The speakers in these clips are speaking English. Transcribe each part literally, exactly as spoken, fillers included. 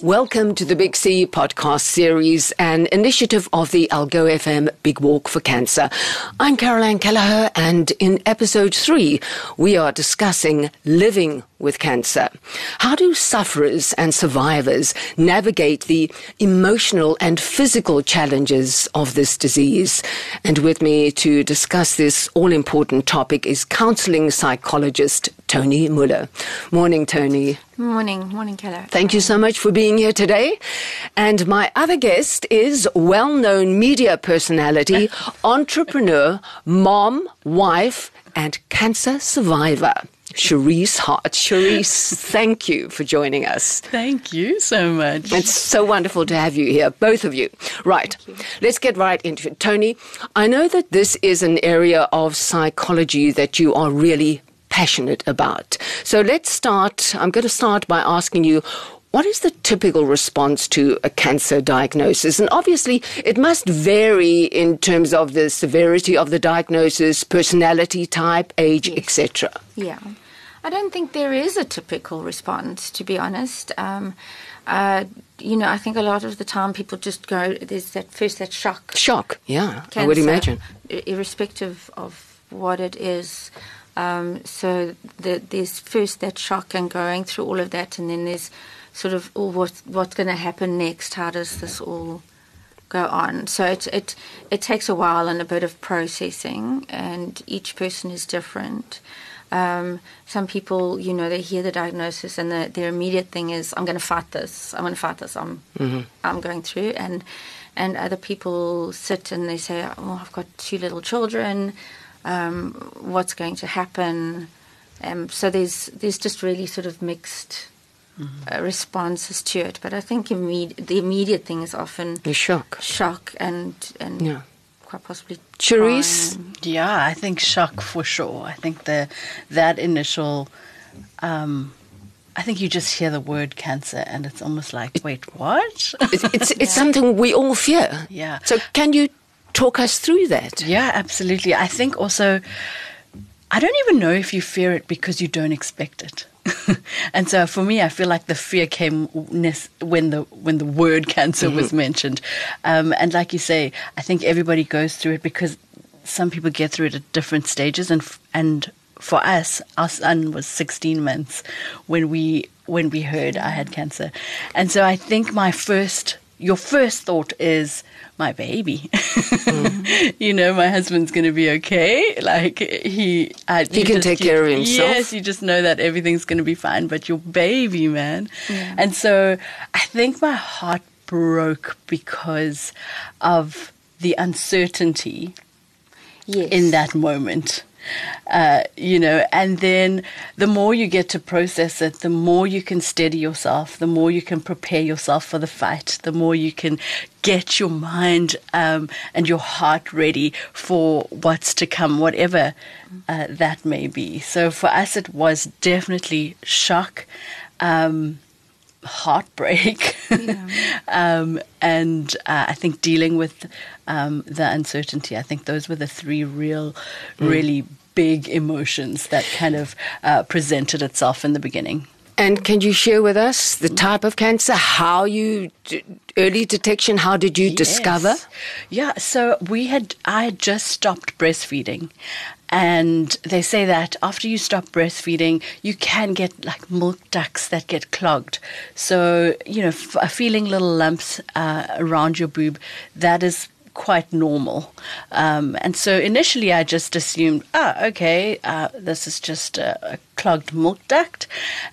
Welcome to the Big C podcast series, an initiative of the Algo F M Big Walk for Cancer. I'm Caroline Kelleher, and in episode three, we are discussing living with cancer. How do sufferers and survivors navigate the emotional and physical challenges of this disease? And with me to discuss this all-important topic is counseling psychologist Tony Muller. Morning, Tony. Morning, morning, Keller. Thank you so much for being here today. And my other guest is well-known media personality, entrepreneur, mom, wife, and cancer survivor, Cherise Hart. Cherise, thank you for joining us. Thank you so much. It's so wonderful to have you here, both of you. Right, let's get right into it. Tony, I know that this is an area of psychology that you are really passionate about. So let's start. I'm going to start by asking you, what is the typical response to a cancer diagnosis? And obviously, it must vary in terms of the severity of the diagnosis, personality type, age, yes. et cetera. Yeah. I don't think there is a typical response, to be honest. Um, uh, you know, I think a lot of the time people just go, there's that first, that shock. Shock, yeah, cancer, I would imagine. Irrespective of what it is. Um, so the, there's first that shock and going through all of that, and then there's sort of, oh, what, what's going to happen next? How does this all go on? So it, it, it takes a while and a bit of processing, and each person is different. Um, some people, you know, they hear the diagnosis and the, their immediate thing is, I'm going to fight this. I'm going to fight this. I'm, mm-hmm. I'm going through. And, and other people sit and they say, oh, I've got two little children. Um, what's going to happen? Um, so there's there's just really sort of mixed mm-hmm. uh, responses to it. But I think imme- the immediate thing is often the shock, shock, and and yeah. quite possibly. Cherise, yeah, I think shock for sure. I think the that initial. Um, I think you just hear the word cancer and it's almost like, it, wait, what? It's it's, it's yeah. something we all fear. Yeah. So can you talk us through that? Yeah, absolutely. I think also, I don't even know if you fear it because you don't expect it. And so for me, I feel like the fear came when the when the word cancer mm-hmm. was mentioned. Um, and like you say, I think everybody goes through it because some people get through it at different stages. And and for us, our son was sixteen months when we when we heard I had cancer. And so I think my first, your first thought is, my baby, mm-hmm. you know, my husband's going to be okay. Like he, uh, he can just, take care of himself. Yes, you just know that everything's going to be fine. But your baby, man, yeah. And so I think my heart broke because of the uncertainty yes. in that moment. Uh, you know, and then the more you get to process it, the more you can steady yourself, the more you can prepare yourself for the fight, the more you can get your mind um, and your heart ready for what's to come, whatever uh, that may be. So for us, it was definitely shock, um, heartbreak, yeah. um, and uh, I think dealing with um, the uncertainty. I think those were the three real, mm. really big emotions that kind of uh, presented itself in the beginning. And can you share with us the type of cancer, how you, d- early detection, how did you yes. discover? Yeah, so we had, I had just stopped breastfeeding. And they say that after you stop breastfeeding, you can get like milk ducts that get clogged. So, you know, f- feeling little lumps uh, around your boob, that is quite normal. Um, and so initially I just assumed, ah, okay, uh, this is just a, a clogged milk duct.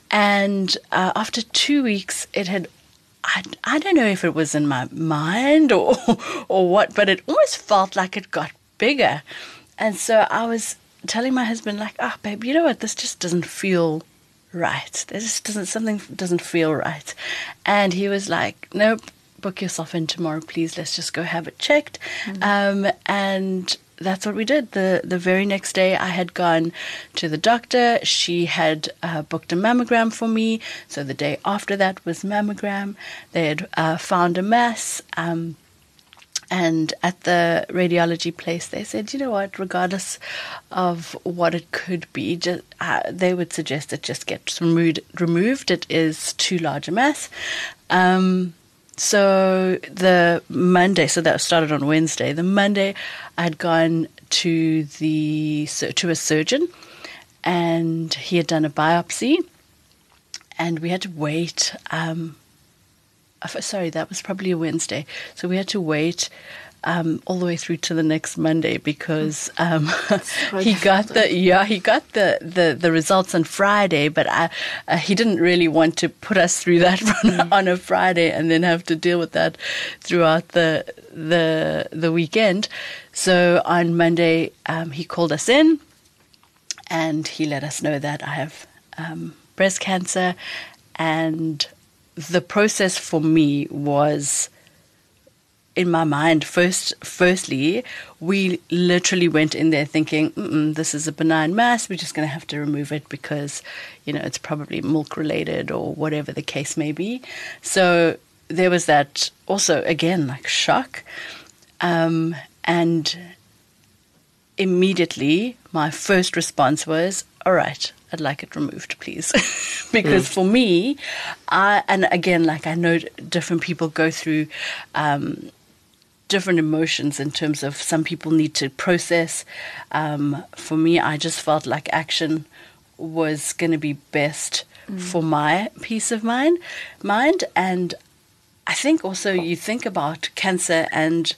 And uh, after two weeks, it had, I, I don't know if it was in my mind or or what, but it almost felt like it got bigger. And so I was telling my husband, like, ah, oh, babe, you know what? This just doesn't feel right. This just doesn't, something doesn't feel right. And he was like, nope, book yourself in tomorrow, please. Let's just go have it checked. Mm-hmm. Um, and that's what we did. The the very next day I had gone to the doctor. She had uh, booked a mammogram for me. So the day after that was mammogram. They had uh, found a mass. Um, And at the radiology place, they said, you know what, regardless of what it could be, just, uh, they would suggest it just gets removed. removed. It is too large a mass. Um, so the Monday, so that started on Wednesday. The Monday, I had gone to the to a surgeon, and he had done a biopsy, and we had to wait. Um, Sorry, that was probably a Wednesday. So we had to wait um, all the way through to the next Monday because um, he got the yeah he got the, the, the results on Friday, but I, uh, he didn't really want to put us through that on, on a Friday and then have to deal with that throughout the the the weekend. So on Monday, um, he called us in, and he let us know that I have um, breast cancer. And the process for me was, in my mind, first, firstly, we literally went in there thinking, Mm-mm, this is a benign mass. We're just going to have to remove it because, you know, it's probably milk related or whatever the case may be. So there was that also, again, like shock. Um, and immediately my first response was, all right, I'd like it removed, please. Because mm. for me, I, and again, like I know different people go through um, different emotions in terms of some people need to process. Um, for me, I just felt like action was going to be best mm. for my peace of mind, mind. And I think also you think about cancer and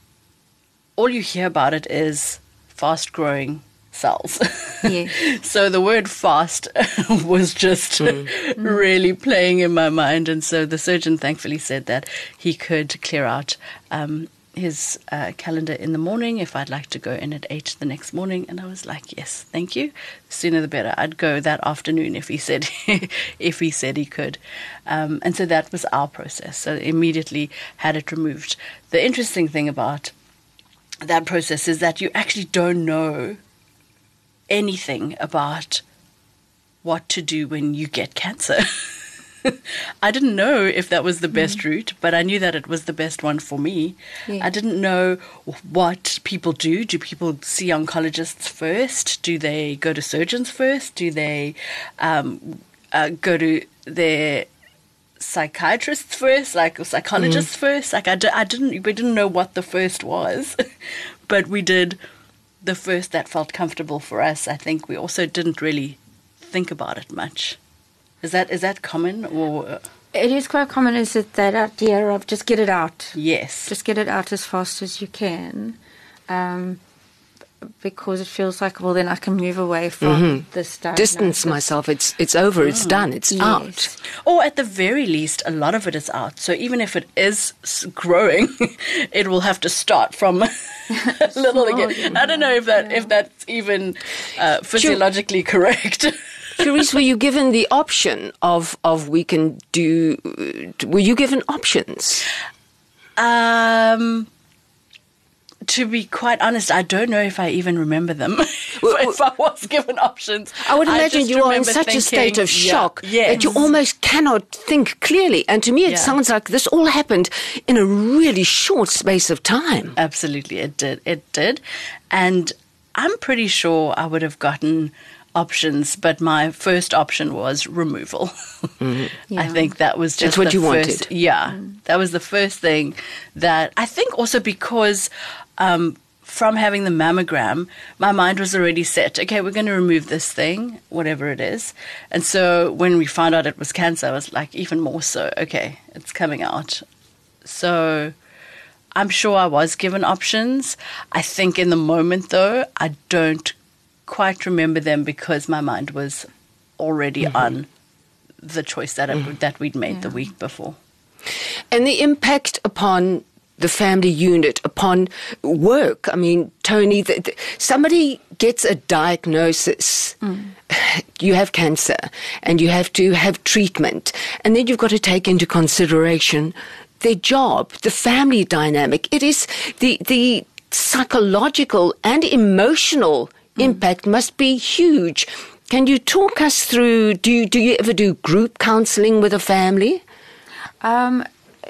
all you hear about it is fast-growing cells. Yeah. So the word fast was just mm. really playing in my mind. And so the surgeon thankfully said that he could clear out um, his uh, calendar in the morning if I'd like to go in at eight the next morning. And I was like, yes, thank you. The sooner the better. I'd go that afternoon if he said if he said he could. Um, and so that was our process. So immediately had it removed. The interesting thing about that process is that you actually don't know anything about what to do when you get cancer. I didn't know if that was the best mm. route, but I knew that it was the best one for me. Yeah. I didn't know what people do. Do people see oncologists first? Do they go to surgeons first? Do they um, uh, go to their psychiatrists first, like psychologists mm. first? Like I, d- I didn't, we didn't know what the first was, but we did the first that felt comfortable for us. I think we also didn't really think about it much. Is that is that common? Or it is quite common, is it, that idea of just get it out. Yes. Just get it out as fast as you can. Um, because it feels like, well, then I can move away from mm-hmm. this diagnosis. Distance myself. It's it's over. It's oh, done. It's yes. out. Or at the very least, a lot of it is out. So even if it is growing, it will have to start from a little again. I don't know if that yeah. if that's even uh, physiologically sure. correct. Cherise, were you given the option of of we can do? Were you given options? Um. To be quite honest, I don't know if I even remember them. Well, if I was given options, I would imagine I you are in such thinking, a state of shock yeah, yes. that you almost cannot think clearly. And to me, it yeah. sounds like this all happened in a really short space of time. Absolutely, it did. It did. And I'm pretty sure I would have gotten options, but my first option was removal. Mm-hmm. Yeah. I think that was just That's what the you first, wanted. Yeah, mm. that was the first thing that I think also because um, from having the mammogram, my mind was already set. Okay, we're going to remove this thing, whatever it is. And so when we found out it was cancer, I was like, even more so, okay, it's coming out. So I'm sure I was given options. I think in the moment, though, I don't quite remember them because my mind was already mm-hmm. on the choice that mm-hmm. it, that we'd made yeah. the week before. And the impact upon the family unit, upon work. I mean, Tony, the, the, somebody gets a diagnosis. Mm. You have cancer and you have to have treatment. And then you've got to take into consideration their job, the family dynamic. It is the, the psychological and emotional impact must be huge. Can you talk us through, do you, do you ever do group counselling with a family? Um,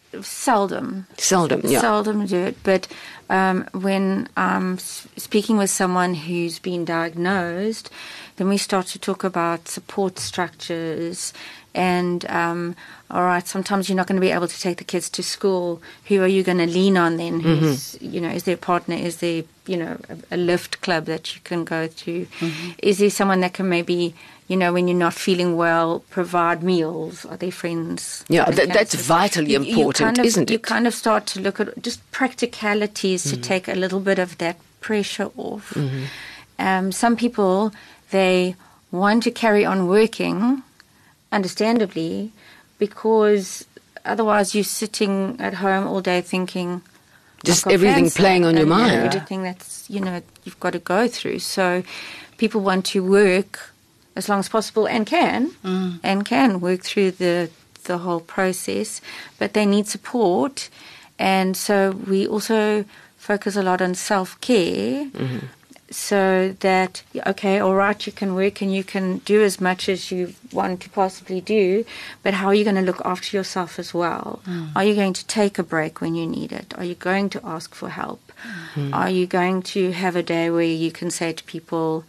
seldom. Seldom, yeah. Seldom do it. But um, when I'm speaking with someone who's been diagnosed, then we start to talk about support structures and, um, all right, sometimes you're not going to be able to take the kids to school. Who are you going to lean on then? Who's, mm-hmm. you know, is there a partner? Is there, you know, a, a lift club that you can go to? Mm-hmm. Is there someone that can maybe, you know, when you're not feeling well, provide meals? Are there friends? Yeah, that, that's vitally you, important, you kind of, isn't it? You kind of start to look at just practicalities mm-hmm. to take a little bit of that pressure off. Mm-hmm. Um, some people, they want to carry on working, understandably, because otherwise you're sitting at home all day thinking... Just everything cancer, playing on your and, mind. You know, everything that's, you know, you've got to go through. So people want to work as long as possible and can, mm. and can work through the the whole process, but they need support. And so we also focus a lot on self-care, mm-hmm. so that, okay, all right, you can work and you can do as much as you want to possibly do, but how are you going to look after yourself as well? Mm. Are you going to take a break when you need it? Are you going to ask for help? Mm. Are you going to have a day where you can say to people,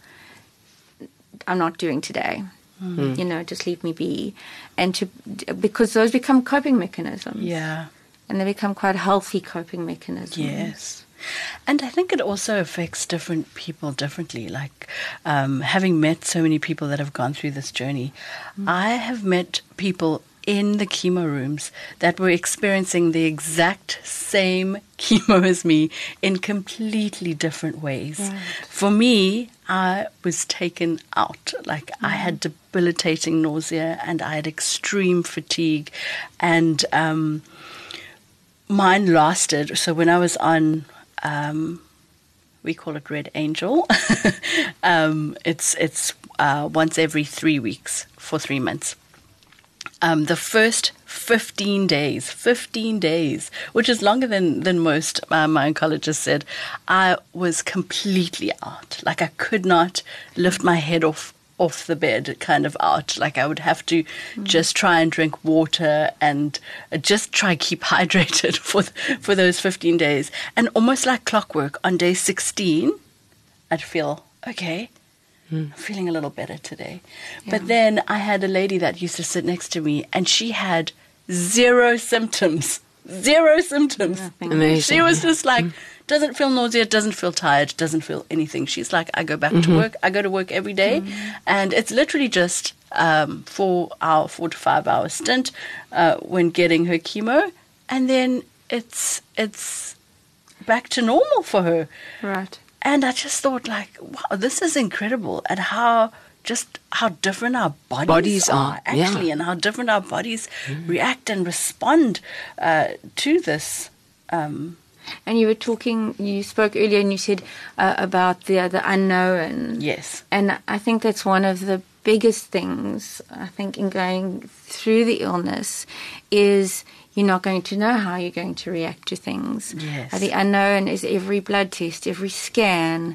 I'm not doing today, mm. you know, just leave me be? And to, because those become coping mechanisms. Yeah. And they become quite healthy coping mechanisms. Yes. And I think it also affects different people differently. Like um, having met so many people that have gone through this journey, mm. I have met people in the chemo rooms that were experiencing the exact same chemo as me in completely different ways. Right. For me, I was taken out. Like mm. I had debilitating nausea and I had extreme fatigue, and um, mine lasted. So when I was on Um, we call it Red Angel. um, it's it's uh, once every three weeks for three months. Um, the first fifteen days, fifteen days, which is longer than, than most, uh, my oncologist said, I was completely out. Like I could not lift my head off off the bed, kind of out. Like I would have to mm. just try and drink water and just try and keep hydrated for for those fifteen days. And almost like clockwork, on day sixteen, I'd feel, okay, mm. I'm feeling a little better today. Yeah. But then I had a lady that used to sit next to me, and she had zero symptoms. Zero symptoms. Amazing. She was just like, mm. doesn't feel nausea, doesn't feel tired, doesn't feel anything. She's like, I go back mm-hmm. to work. I go to work every day, mm-hmm. and it's literally just um, four hour, four to five hour stint uh, when getting her chemo, and then it's it's back to normal for her. Right. And I just thought, like, wow, this is incredible, and how just how different our bodies, bodies are, are actually, yeah. and how different our bodies mm. react and respond uh, to this. Um, And you were talking, you spoke earlier and you said uh, about the the unknown. Yes. And I think that's one of the biggest things, I think, in going through the illness is you're not going to know how you're going to react to things. Yes. Uh, the unknown is every blood test, every scan.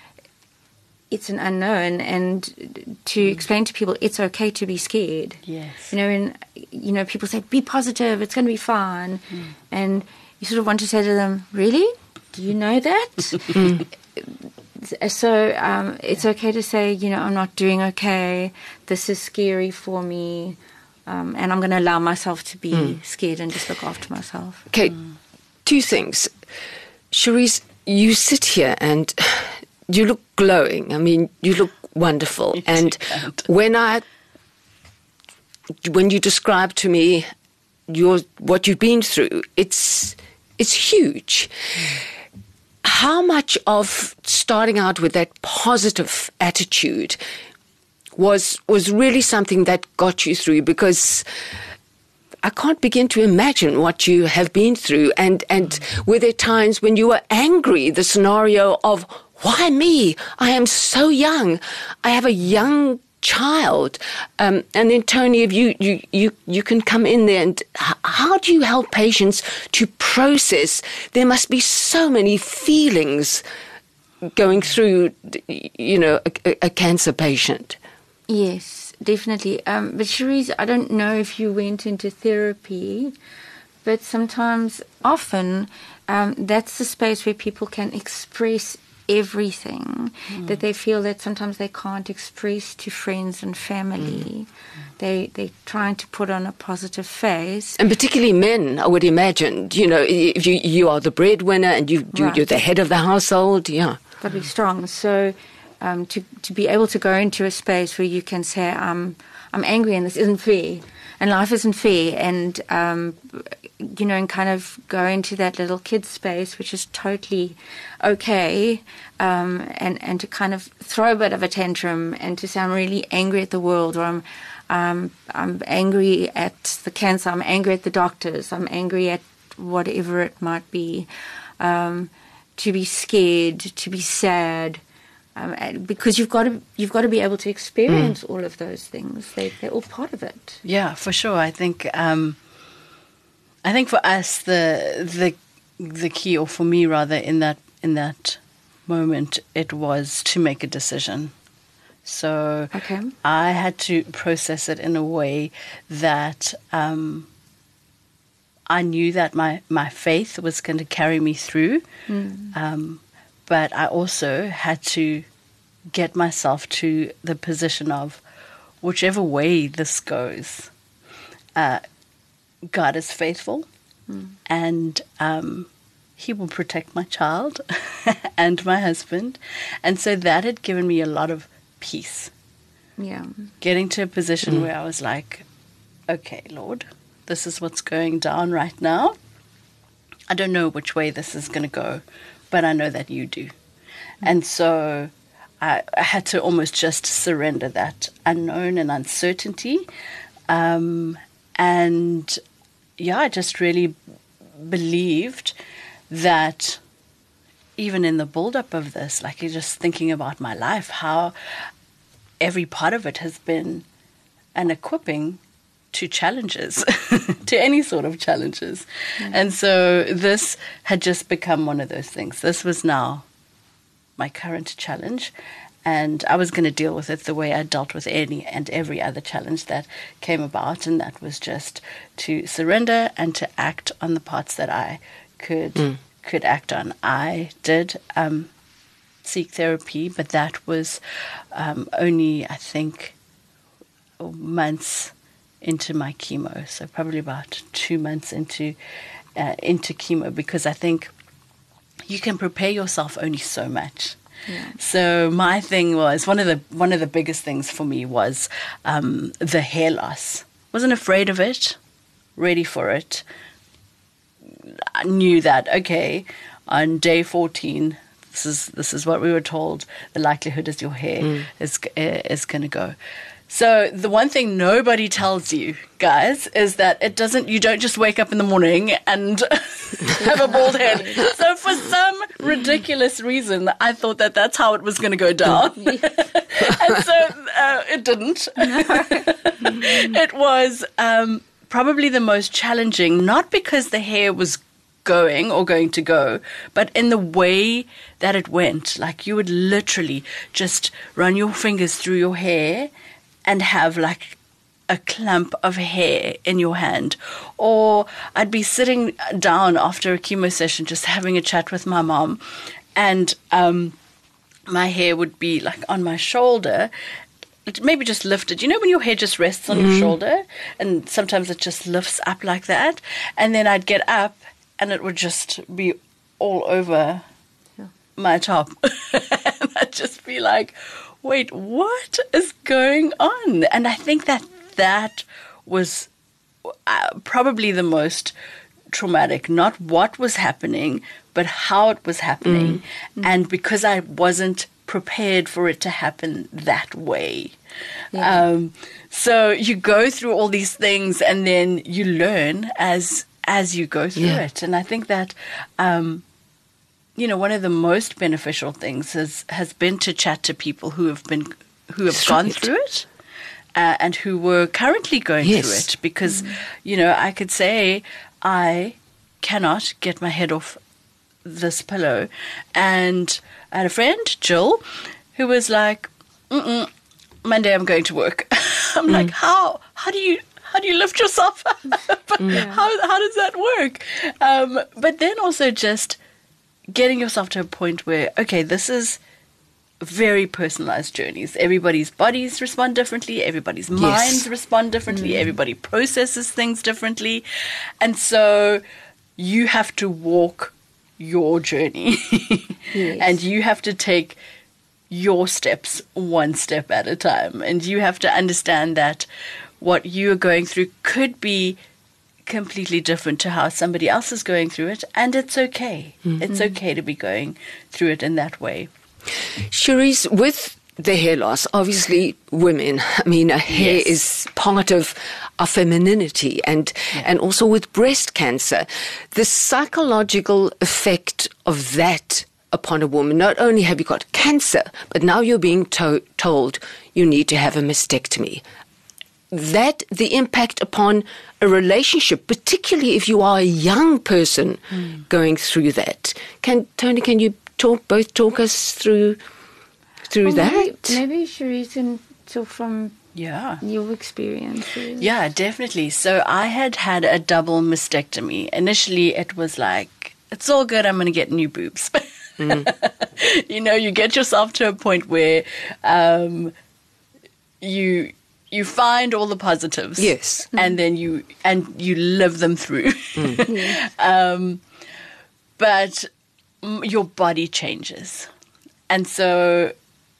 It's an unknown, and to mm. explain to people it's okay to be scared. Yes. You know, and, you know, people say, be positive, it's going to be fine. Mm. And you sort of want to say to them, really? Do you know that? So um, it's okay to say, you know, I'm not doing okay. This is scary for me. Um, and I'm going to allow myself to be mm. scared and just look after myself. Okay, mm. two things. Cherise, you sit here and you look glowing. I mean, you look wonderful. You and when I, when you describe to me your what you've been through, it's it's huge. How much of starting out with that positive attitude was was really something that got you through? Because I can't begin to imagine what you have been through. And, and were there times when you were angry, the scenario of, why me? I am so young. I have a young child. Um, and then, Tony, if you, you, you, you can come in there, and h- how do you help patients to process? There must be so many feelings going through, you know, a, a cancer patient. Yes, definitely. Um, but Cherise, I don't know if you went into therapy, but sometimes, often, um, that's the space where people can express everything mm. that they feel that sometimes they can't express to friends and family. Mm. They, they're trying to put on a positive face. And particularly men, I would imagine. You know, if you, you are the breadwinner and you, you, right. you're the head of the household, yeah. Got to be strong. So um, to, to be able to go into a space where you can say, um, I'm angry and this isn't fair. And life isn't fair, and, um, you know, and kind of go into that little kid space, which is totally okay, um, and, and to kind of throw a bit of a tantrum and to say, I'm really angry at the world, or I'm, um, I'm angry at the cancer, I'm angry at the doctors, I'm angry at whatever it might be, um, to be scared, to be sad. Um, because you've got to you've got to be able to experience mm. all of those things. They, they're all part of it. Yeah, for sure. I think um, I think for us the the the key, or for me rather, in that in that moment, it was to make a decision. So okay. I had to process it in a way that um, I knew that my my faith was going to carry me through. Mm. Um, But I also had to get myself to the position of whichever way this goes, uh, God is faithful mm. and um, He will protect my child and my husband. And so that had given me a lot of peace. Yeah. Getting to a position mm. where I was like, okay, Lord, this is what's going down right now. I don't know which way this is going to go, but I know that you do. And so I, I had to almost just surrender that unknown and uncertainty. Um, and, yeah, I just really believed that even in the build-up of this, like you're just thinking about my life, how every part of it has been an equipping to challenges, to any sort of challenges. Mm-hmm. And so this had just become one of those things. This was now my current challenge, and I was going to deal with it the way I dealt with any and every other challenge that came about, and that was just to surrender and to act on the parts that I could mm. could act on. I did um, seek therapy, but that was um, only, I think, months into my chemo, so probably about two months into uh, into chemo, because I think you can prepare yourself only so much. Yeah. So my thing was one of the one of the biggest things for me was um, the hair loss. Wasn't afraid of it, ready for it. I knew that okay, on day fourteen, this is this is what we were told. The likelihood is your hair mm. is is going to go. So the one thing nobody tells you, guys, is that it doesn't. You don't just wake up in the morning and have a bald head. So for some ridiculous reason, I thought that that's how it was going to go down, and so uh, it didn't. No. It was um, probably the most challenging, not because the hair was going or going to go, but in the way that it went. Like you would literally just run your fingers through your hair and have like a clump of hair in your hand. Or I'd be sitting down after a chemo session just having a chat with my mom, and um, my hair would be like on my shoulder, maybe just lifted. You know when your hair just rests on mm-hmm. your shoulder, and sometimes it just lifts up like that, and then I'd get up and it would just be all over yeah. my top. And I'd just be like, wait, what is going on? And I think that that was uh, probably the most traumatic, not what was happening, but how it was happening. Mm. And because I wasn't prepared for it to happen that way. Yeah. Um, so you go through all these things and then you learn as as you go through yeah. it. And I think that um, you know, one of the most beneficial things has, has been to chat to people who have been who have That's gone right. through it uh, and who were currently going yes. through it. Because, mm. you know, I could say I cannot get my head off this pillow. And I had a friend, Jill, who was like, Mm-mm, Monday I'm going to work. I'm mm. like, how? How do you... How how do you lift yourself up? yeah. How how does that work? Um, but then also just getting yourself to a point where, okay, this is very personalized journeys. Everybody's bodies respond differently. Everybody's yes. minds respond differently. Mm. Everybody processes things differently. And so you have to walk your journey yes. and you have to take your steps one step at a time. And you have to understand that what you are going through could be completely different to how somebody else is going through it. And it's okay. Mm-hmm. It's okay to be going through it in that way. Cherise, with the hair loss, obviously women, I mean, uh, hair yes. is part of our femininity, and, yeah. and also with breast cancer, the psychological effect of that upon a woman. Not only have you got cancer, but now you're being to- told you need to have a mastectomy. That, the impact upon a relationship, particularly if you are a young person mm. going through that. Can Tony, can you talk both talk us through through well, that? Maybe, maybe Cherise can talk from yeah. your experiences. Yeah, definitely. So I had had a double mastectomy. Initially, it was like, it's all good, I'm going to get new boobs. Mm. You know, you get yourself to a point where um, you... you find all the positives, yes, and mm. then you and you live them through. Mm. yes. um, but m- your body changes, and so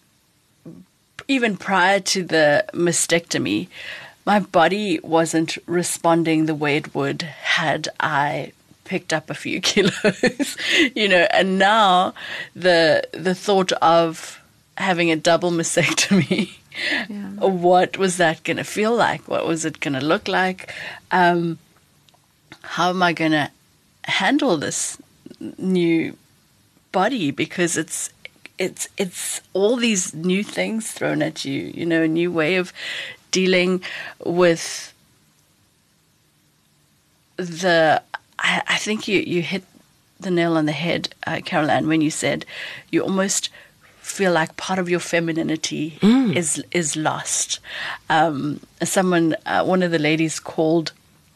even prior to the mastectomy, my body wasn't responding the way it would had I picked up a few kilos, you know. And now the the thought of having a double mastectomy. Yeah. What was that going to feel like? What was it going to look like? Um, how am I going to handle this new body? Because it's it's it's all these new things thrown at you. You know, a new way of dealing with the. I, I think you you hit the nail on the head, uh, Caroline, when you said you almost feel like part of your femininity mm. is is lost. Um, someone, uh, one of the ladies called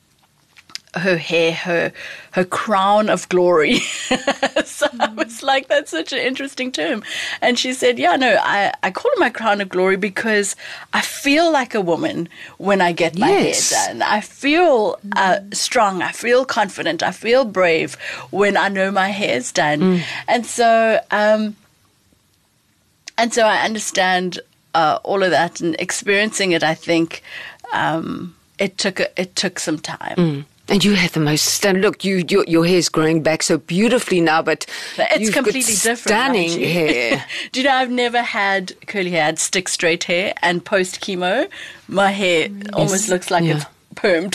her hair her her crown of glory. So mm. I was like, that's such an interesting term. And she said, yeah, no, I, I call it my crown of glory because I feel like a woman when I get my yes. hair done. I feel uh, strong. I feel confident. I feel brave when I know my hair's done. Mm. And so... Um, And so I understand uh, all of that, and experiencing it, I think um, it took a, it took some time. Mm. And you have the most stunning look. You your, your hair is growing back so beautifully now, but it's completely different. Stunning hair. Do you know I've never had curly hair? I had stick straight hair, and post chemo, my hair yes. almost looks like yeah. it's permed.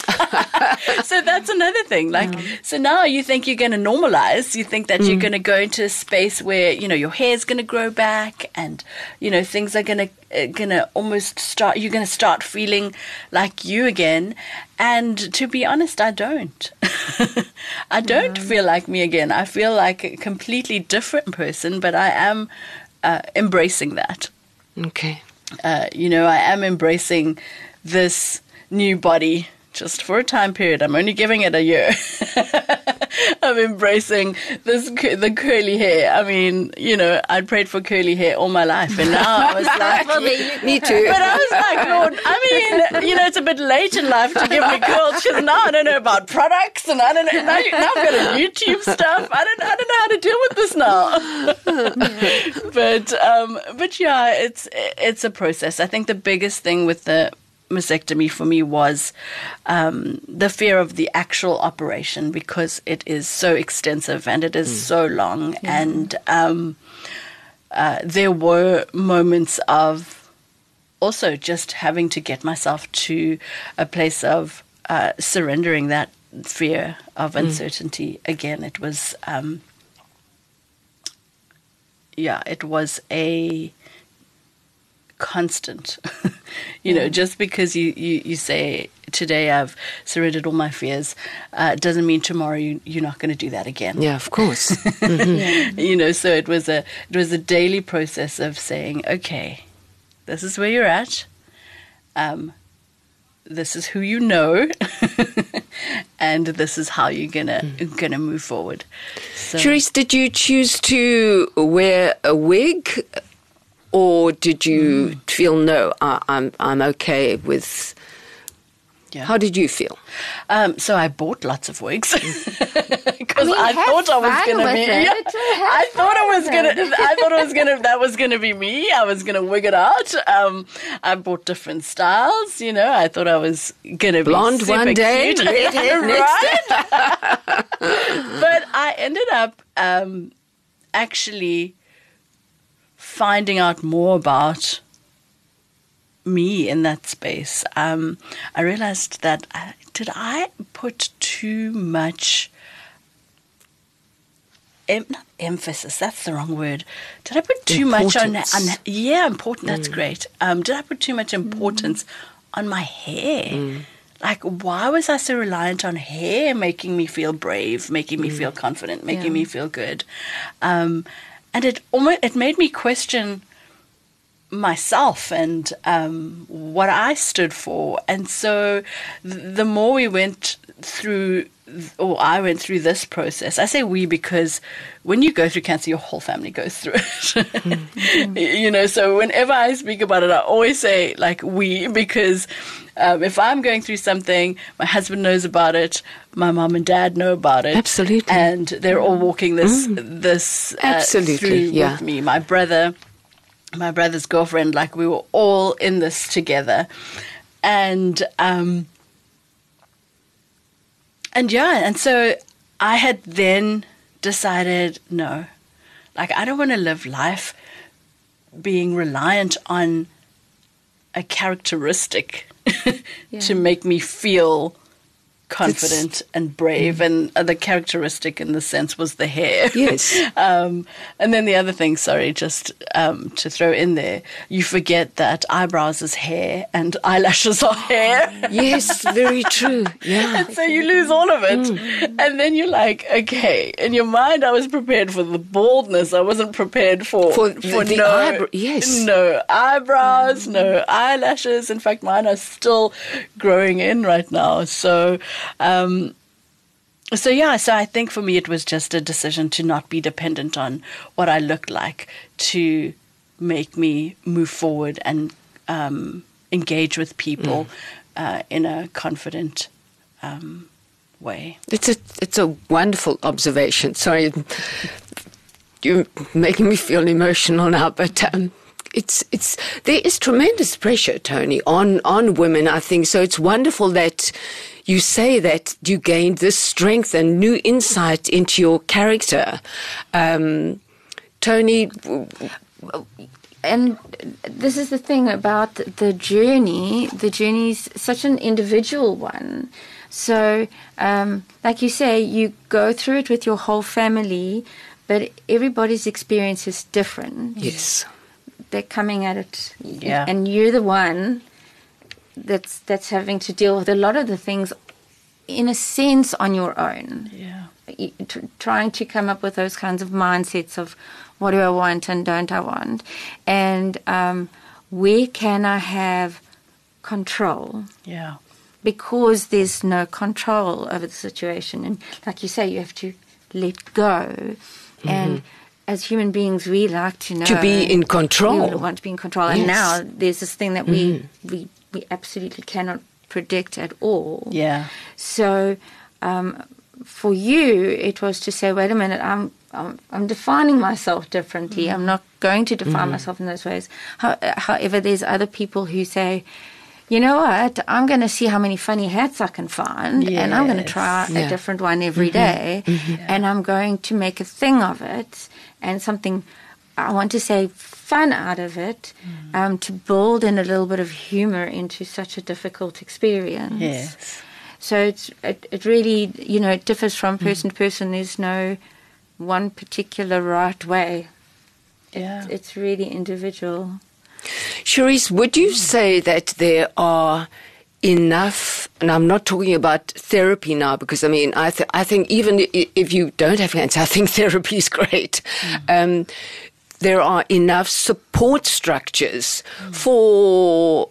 So that's another thing. Like, yeah. so now you think you're going to normalize. You think that mm. you're going to go into a space where, you know, your hair's going to grow back, and, you know, things are going to uh, going to almost start. You're going to start feeling like you again. And to be honest, I don't. I don't yeah. feel like me again. I feel like a completely different person. But I am uh, embracing that. Okay. Uh, you know, I am embracing this new body just for a time period. I'm only giving it a year. I'm embracing this the curly hair. I mean, you know, I'd prayed for curly hair all my life, and now I was like, well, me, me too. But I was like, Lord, I mean, you know, it's a bit late in life to give me curls, because now I don't know about products, and I don't know. Now, now I've got a YouTube stuff. I don't, I don't know how to deal with this now. but, um, but yeah, it's it's a process. I think the biggest thing with the mastectomy for me was um, the fear of the actual operation, because it is so extensive and it is mm. so long. Yeah. And um, uh, there were moments of also just having to get myself to a place of uh, surrendering that fear of uncertainty. Mm. Again, it was, um, yeah, it was a constant. You know, just because you, you, you say, today I've surrendered all my fears, uh, doesn't mean tomorrow you, you're not going to do that again. Yeah, of course. Mm-hmm. Yeah. You know, so it was a it was a daily process of saying, okay, this is where you're at. Um, this is who you know, and this is how you're gonna mm. gonna move forward. So. Cherise, did you choose to wear a wig, or did you mm. feel no? I, I'm I'm okay with. Yeah. How did you feel? Um, so I bought lots of wigs because I, mean, I thought I was going to be. Yeah, I thought it was going to. I thought it was going to. That was going to be me. I was going to wig it out. Um, I bought different styles. You know, I thought I was going to be blonde one day, redhead next. But I ended up um, actually finding out more about me in that space. Um, I realized that I, did I put too much em, not emphasis, that's the wrong word. Did I put too importance. much on, on yeah, important, that's mm. great. Um, did I put too much importance mm. on my hair? Mm. Like, why was I so reliant on hair making me feel brave, making me mm. feel confident, making yeah. me feel good? Um, and it almost, it made me question myself and um, what I stood for. And so th- the more we went through, or I went through this process, I say we because when you go through cancer, your whole family goes through it. Mm-hmm. You know, so whenever I speak about it, I always say like we, because um, if I'm going through something, my husband knows about it, my mom and dad know about it. Absolutely. And they're all walking this, mm. this uh, Absolutely. through yeah. with me. My brother, my brother's girlfriend, like we were all in this together. And, um, and yeah, and so I had then decided, no, like I don't want to live life being reliant on a characteristic yeah. to make me feel confident it's, and brave, mm. and uh, the characteristic in the sense was the hair. Yes. um, and then the other thing, sorry, just um, to throw in there, you forget that eyebrows is hair and eyelashes are hair. Yes, very true. Yeah. And so you lose all of it. Mm. And then you're like, okay, in your mind I was prepared for the baldness. I wasn't prepared for, for, for the no, eyebrow. Yes. no eyebrows, mm. no eyelashes. In fact, mine are still growing in right now. So Um, so yeah, so I think for me it was just a decision to not be dependent on what I looked like to make me move forward and um, engage with people mm. uh, in a confident um, way. It's a it's a wonderful observation. Sorry, you're making me feel emotional now, but. Um, It's it's there is tremendous pressure, Tony, on, on women, I think. So it's wonderful that you say that you gained this strength and new insight into your character. Um, Tony. And this is the thing about the journey. The journey's such an individual one. So, um, like you say, you go through it with your whole family, but everybody's experience is different. Yes. They're coming at it, yeah. and you're the one that's that's having to deal with a lot of the things, in a sense, on your own. Yeah, T- trying to come up with those kinds of mindsets of what do I want and don't I want, and um, where can I have control? Yeah, because there's no control over the situation, and like you say, you have to let go, mm-hmm. and. As human beings, we like to know. To be in control. We want to be in control. Yes. And now there's this thing that we, mm. we, we absolutely cannot predict at all. Yeah. So um, for you, it was to say, wait a minute, I'm I'm, I'm defining myself differently. Mm. I'm not going to define mm. myself in those ways. How, however, there's other people who say, you know what, I'm going to see how many funny hats I can find, yes. and I'm going to try yeah. a different one every mm-hmm. day, mm-hmm. Yeah. and I'm going to make a thing of it, and something, I want to say, fun out of it, mm. um, to build in a little bit of humor into such a difficult experience. Yes. So it's, it, it really, you know, it differs from person mm. to person. There's no one particular right way. Yeah. It, it's really individual. Cherise, would you say that there are enough, and I'm not talking about therapy now, because I mean, I, th- I think even if you don't have cancer, I think therapy is great. Mm. Um, there are enough support structures mm. for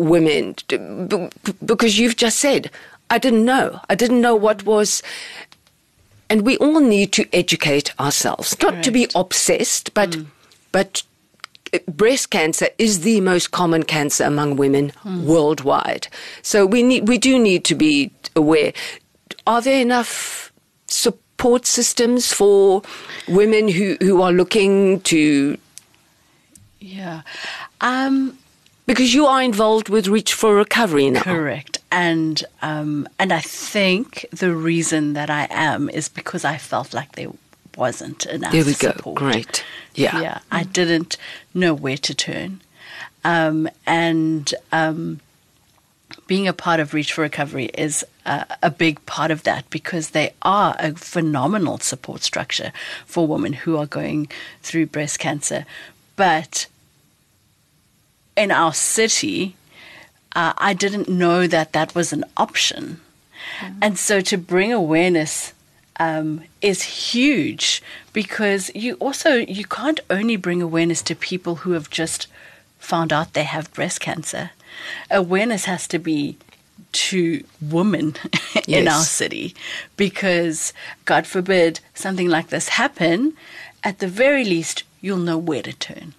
women? B- because you've just said, I didn't know. I didn't know what was... And we all need to educate ourselves, not Correct. to be obsessed, but mm. but breast cancer is the most common cancer among women mm. worldwide. So we need we do need to be aware. Are there enough support systems for women who, who are looking to? Yeah. Um, because you are involved with Reach for Recovery now. Correct. And um, and I think the reason that I am is because I felt like there wasn't enough There we support. go. Great. Yeah. Yeah. I didn't know where to turn. Um, and um, being a part of Reach for Recovery is a, a big part of that, because they are a phenomenal support structure for women who are going through breast cancer. But in our city, uh, I didn't know that that was an option. Mm. And so to bring awareness um, is huge, because you also, you can't only bring awareness to people who have just found out they have breast cancer. Awareness has to be to women in Yes. our city, because God forbid something like this happen, at the very least, you'll know where to turn.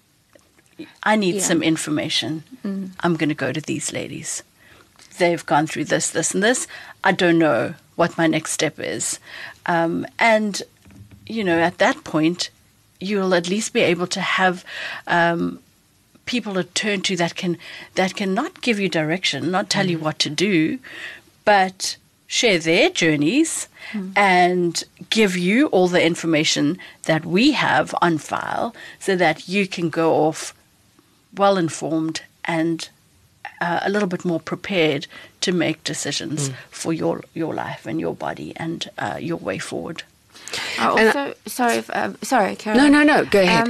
I need Yeah. some information. Mm. I'm going to go to these ladies. They've gone through this, this, and this. I don't know what my next step is. Um, and, you know, at that point, you'll at least be able to have um, people to turn to that can that can not give you direction, not tell mm. you what to do, but share their journeys mm. and give you all the information that we have on file, so that you can go off well-informed and uh, a little bit more prepared to make decisions mm. for your, your life and your body and uh, your way forward. I also, sorry, if, um, sorry, Carol. No, no, no, go ahead. Um,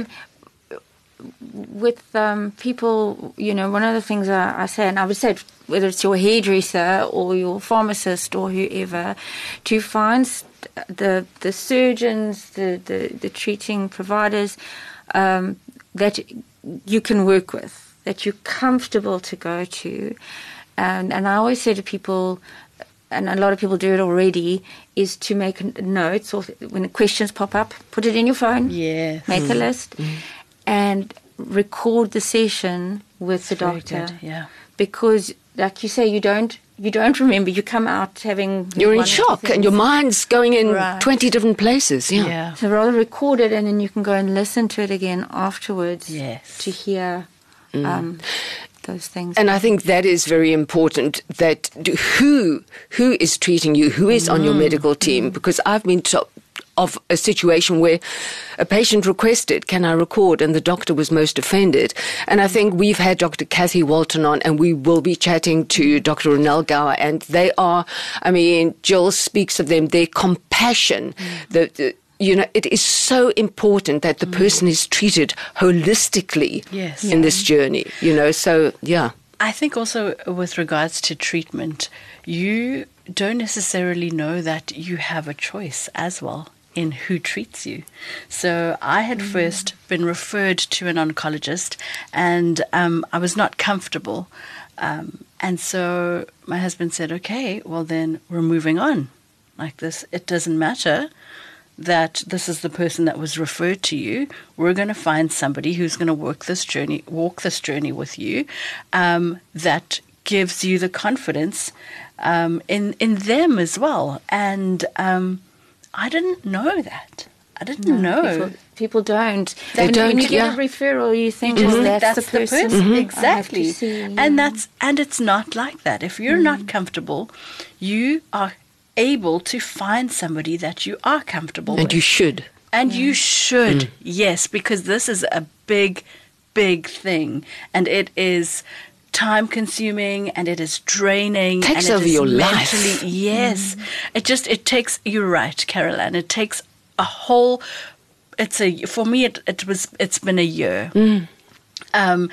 with um, people, you know, one of the things I, I say, and I would say, whether it's your hairdresser or your pharmacist or whoever, to find the the surgeons, the, the, the treating providers um, that you can work with, that you're comfortable to go to. And, and I always say to people, and a lot of people do it already, is to make notes, or when questions pop up, put it in your phone, Yeah. make Mm. a list, mm. and record the session with That's the very doctor. good, yeah. Because, like you say, you don't you don't remember. You come out having You're in one or two shock and your things. mind's going in Right. twenty different places. Yeah. Yeah. So rather record it, and then you can go and listen to it again afterwards. Yes. To hear um, those things. And I think that is very important, that d- who who is treating you, who is on your medical team, because I've been to- of a situation where a patient requested, can I record? And the doctor was most offended. And I think we've had Doctor Kathy Walton on, and we will be chatting to Doctor Ronelle Gower, and they are, I mean, Jill speaks of them, their compassion, mm. the, the you know, it is so important that the mm. person is treated holistically Yes. in Yeah. this journey, you know, so, yeah. I think also with regards to treatment, you don't necessarily know that you have a choice as well in who treats you. So I had mm. first been referred to an oncologist, and um, I was not comfortable. Um, and so my husband said, okay, well then we're moving on like this. It doesn't matter that this is the person that was referred to you. We're going to find somebody who's going to work this journey, walk this journey with you, um, that gives you the confidence um, in in them as well. And um, I didn't know that. I didn't No, know. People, people don't. They when, don't, When you get yeah. a referral, you think, Just well, think that's, the person. Mm-hmm. I have to Exactly. see, yeah. And that's and it's not like that. If you're not comfortable, you are able to find somebody that you are comfortable And with. you should. And you should, yes, because this is a big, big thing. And it is time consuming, and it is draining. Takes and it over is your mentally, life. Yes. It just, it takes, you're right, Caroline, it takes a whole, it's a, for me, it, it was, it's been a year. Um,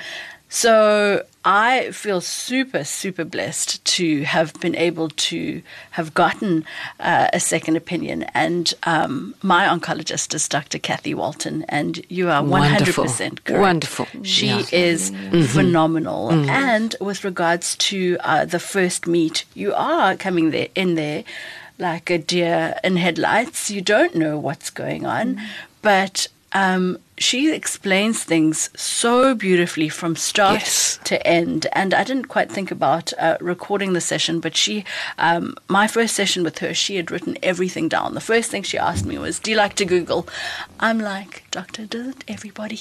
So I feel super, super blessed to have been able to have gotten uh, a second opinion. And um, my oncologist is Doctor Kathy Walton, and you are one hundred percent correct. Wonderful. She Yeah. is Mm-hmm. phenomenal. Mm-hmm. And with regards to uh, the first meet, you are coming there in there like a deer in headlights. You don't know what's going on, mm-hmm. but um, she explains things so beautifully from start Yes. to end. And I didn't quite think about uh, recording the session, but she, um, my first session with her, she had written everything down. The first thing she asked me was, do you like to Google? I'm like, Doctor, doesn't everybody?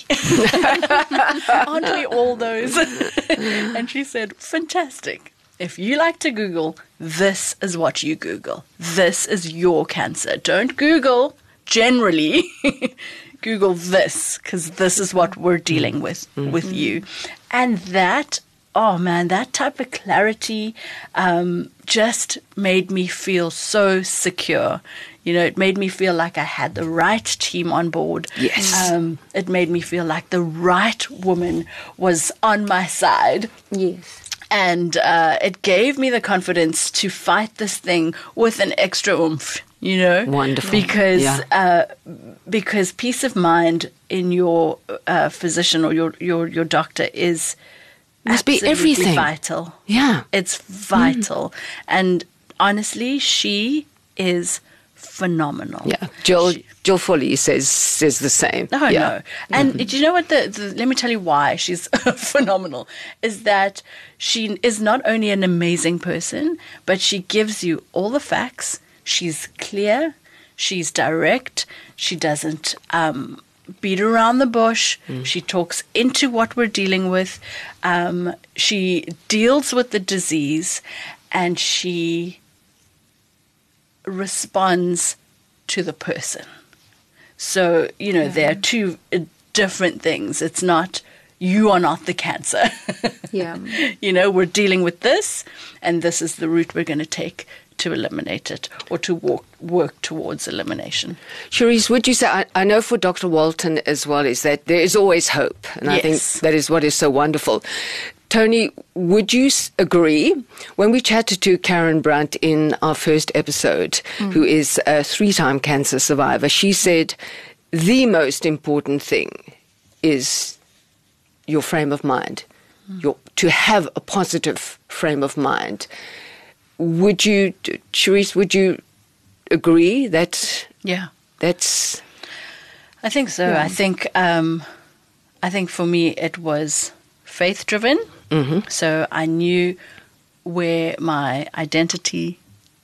Aren't we all those? And she said, fantastic. If you like to Google, this is what you Google. This is your cancer. Don't Google generally. Google this, because this is what we're dealing with mm-hmm. with you. And that, oh man, that type of clarity um, just made me feel so secure. You know, it made me feel like I had the right team on board. Yes. Um, it made me feel like the right woman was on my side. Yes. And uh, it gave me the confidence to fight this thing with an extra oomph, you know? Wonderful. Because, yeah. uh, because peace of mind in your uh, physician or your, your, your doctor is must be absolutely everything. vital. Yeah. It's vital. Mm. And honestly, she is phenomenal. Yeah. Jill she, Jill Foley says says the same. Oh, yeah. no. And mm-hmm. do you know what the, the, let me tell you why she's phenomenal, is that she is not only an amazing person, but she gives you all the facts. She's clear. She's direct. She doesn't um, beat around the bush. Mm. She talks into what we're dealing with. Um, she deals with the disease, and she responds to the person. So, you know, yeah. there are two uh, different things. It's not, you are not the cancer. Yeah. You know, we're dealing with this, and this is the route we're going to take to eliminate it or to walk, work towards elimination. Cherise, would you say, I, I know for Doctor Walton as well, is that there is always hope. And yes. I think that is what is so wonderful. Tony, would you agree? When we chatted to Karen Brunt in our first episode, mm. who is a three-time cancer survivor, she said the most important thing is your frame of mind, mm. your, to have a positive frame of mind. Would you, Cherise, would you agree that yeah. that's... I think so. Yeah. I think um, I think for me it was faith-driven. Mm-hmm. So I knew where my identity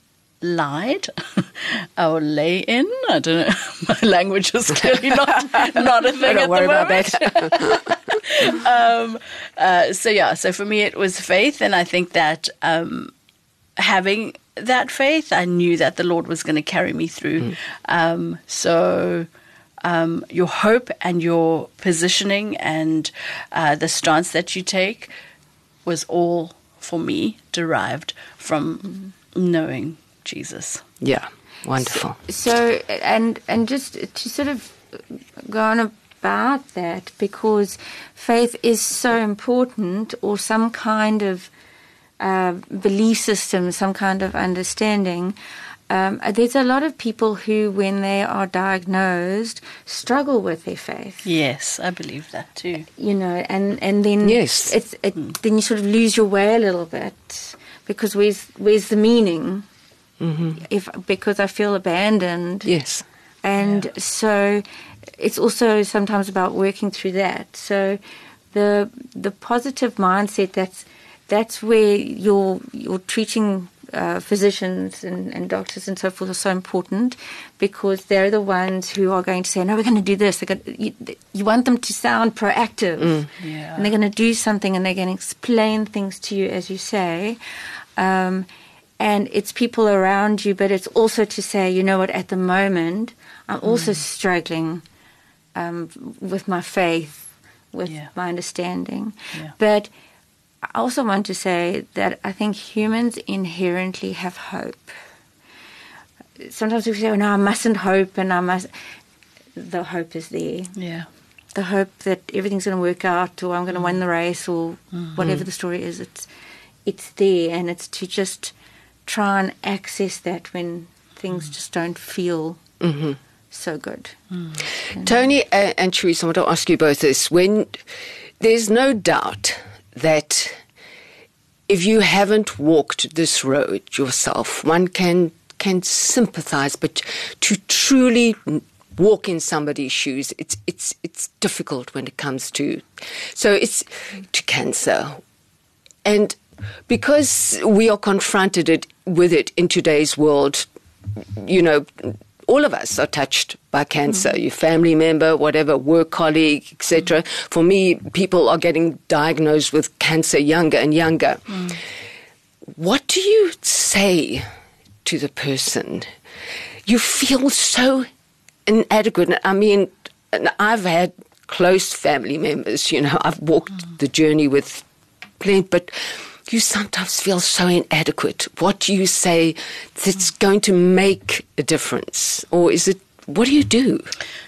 lied or lay in. I don't know. My language is clearly not, not a thing don't at worry the about moment. that. um, uh, so yeah, so for me it was faith, and I think that um, having that faith, I knew that the Lord was going to carry me through. Mm. Um, so... Um, your hope and your positioning and uh, the stance that you take was all, for me, derived from knowing Jesus. Yeah, wonderful. So, so and and just to sort of go on about that, because faith is so important, or some kind of uh, belief system, some kind of understanding. Um, there's a lot of people who, when they are diagnosed, struggle with their faith. Yes, I believe that too. You know, and, and then yes. it's it, mm. then you sort of lose your way a little bit, because where's where's the meaning? Mm-hmm. If because I feel abandoned. Yes, and yeah. so it's also sometimes about working through that. So the the positive mindset, that's that's where your your treating. Uh, physicians and, and doctors and so forth are so important, because they're the ones who are going to say, no, we're going to do this. They're going to, you, you want them to sound proactive. Mm. Yeah. And they're going to do something, and they're going to explain things to you, as you say. Um, and it's people around you, but it's also to say, you know what, at the moment, I'm mm. also struggling um, with my faith, with yeah. my understanding. Yeah. But I also want to say that I think humans inherently have hope. Sometimes we say, oh, no, I mustn't hope, and I must... The hope is there. Yeah. the hope that everything's going to work out, or I'm going to win the race, or Mm-hmm. whatever the story is. It's it's there, and it's to just try and access that when things Mm. just don't feel Mm-hmm. so good. Tony uh, and Teresa, I want to ask you both this. When there's no doubt that if you haven't walked this road yourself, one can can sympathize, but to truly walk in somebody's shoes, it's it's it's difficult when it comes to so it's to cancer. And because we are confronted it, with it in today's world, you know, all of us are touched by cancer, mm-hmm. your family member, whatever, work colleague, et cetera. Mm-hmm. For me, people are getting diagnosed with cancer younger and younger. Mm. What do you say to the person? You feel so inadequate. I mean, I've had close family members, you know, I've walked mm. the journey with plenty, but you sometimes feel so inadequate. What do you say that's going to make a difference? Or is it, what do you do?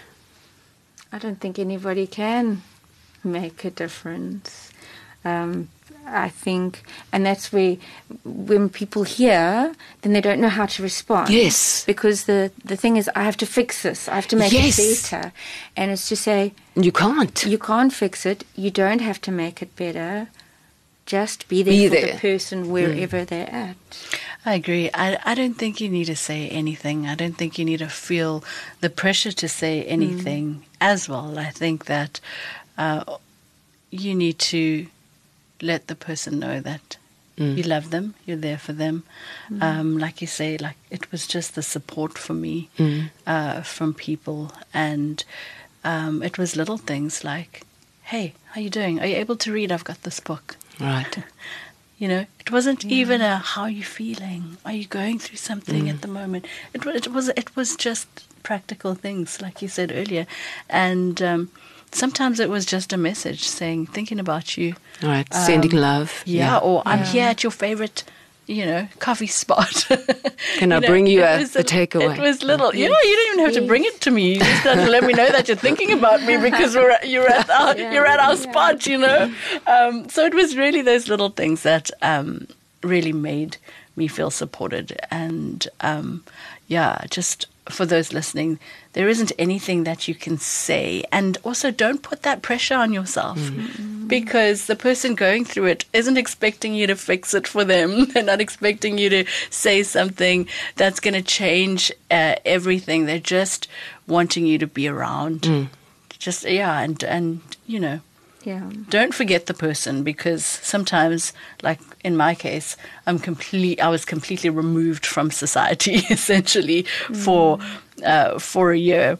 I don't think anybody can make a difference. Um, I think, and that's where when people hear, then they don't know how to respond. Yes. Because the, the thing is, I have to fix this. I have to make yes. it better. And it's to say... You can't. You can't fix it. You don't have to make it better. Just be there be for there. the person wherever mm. they're at. I agree. I, I don't think you need to say anything. I don't think you need to feel the pressure to say anything mm. as well. I think that uh, you need to let the person know that mm. you love them, you're there for them. Mm. Um, like you say, like it was just the support for me mm. uh, from people. And um, it was little things like, hey, how you doing? Are you able to read? I've got this book. Right. You know, it wasn't yeah. even a how are you feeling? Are you going through something mm. at the moment? It, it was it was just practical things, like you said earlier. And um, sometimes it was just a message saying, thinking about you. All right, um, sending love. Yeah, yeah. or I'm yeah. here at your favorite, you know, coffee spot. Can I you know, bring you a, a, a takeaway? It was little. Yes. You know, you don't even have yes. to bring it to me. You just have to let me know that you're thinking about me because we're at, you're at our yeah. you're at our yeah. spot. You know, um, so it was really those little things that um, really made me feel supported. And um, yeah, just for those listening, there isn't anything that you can say, and also don't put that pressure on yourself. Mm-hmm. Because the person going through it isn't expecting you to fix it for them. They're not expecting you to say something that's going to change uh, everything. They're just wanting you to be around. Mm. Just, yeah, and, and, you know, yeah. don't forget the person, because sometimes, like in my case, I'm complete. I was completely removed from society, essentially, mm. for uh, for a year.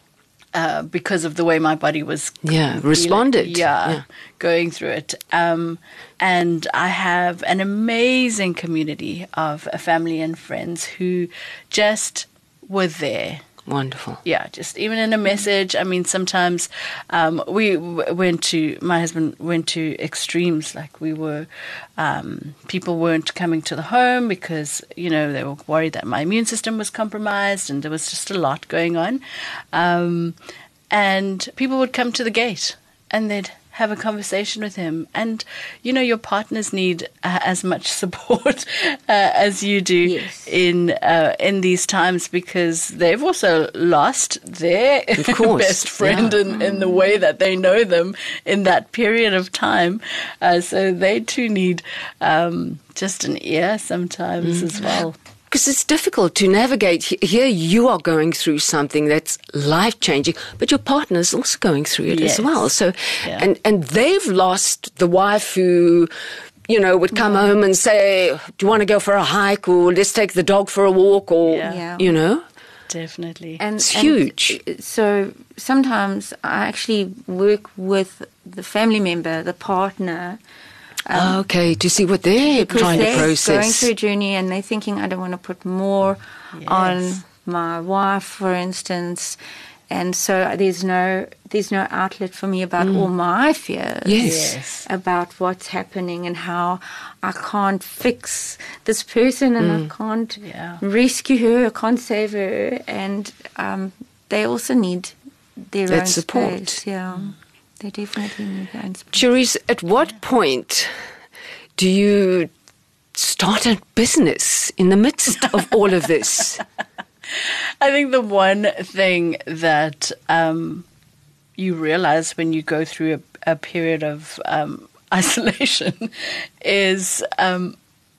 Uh, because of the way my body was yeah responded yeah, yeah going through it, um, and I have an amazing community of uh, family and friends who just were there. Wonderful. Yeah, just even in a message. I mean, sometimes um, we w- went to, my husband went to extremes. Like we were, um, people weren't coming to the home because, you know, they were worried that my immune system was compromised, and there was just a lot going on. Um, and people would come to the gate and they'd have a conversation with him. And, you know, your partners need uh, as much support uh, as you do yes. in uh, in these times, because they've also lost their of course. best friend yeah. in, in the way that they know them in that period of time. Uh, so they too need um, just an ear sometimes mm. as well. Because it's difficult to navigate. Here you are going through something that's life-changing, but your partner's also going through it yes. as well. So, yeah. and, and they've lost the wife who, you know, would come yeah. home and say, do you want to go for a hike, or let's take the dog for a walk, or, yeah. Yeah. you know. Definitely. And, it's and huge. So sometimes I actually work with the family member, the partner. Um, okay, to see what they're trying they're to process. Going through a journey, and they're thinking, I don't want to put more yes. on my wife, for instance. And so there's no there's no outlet for me about mm. all my fears yes. yes. about what's happening and how I can't fix this person and mm. I can't yeah. rescue her, I can't save her. And um, they also need their That own support. space. Yeah, they definitely need their own space. Cherise, at what point do you start a business in the midst of all of this? I think the one thing that um, you realize when you go through a, a period of um, isolation is um,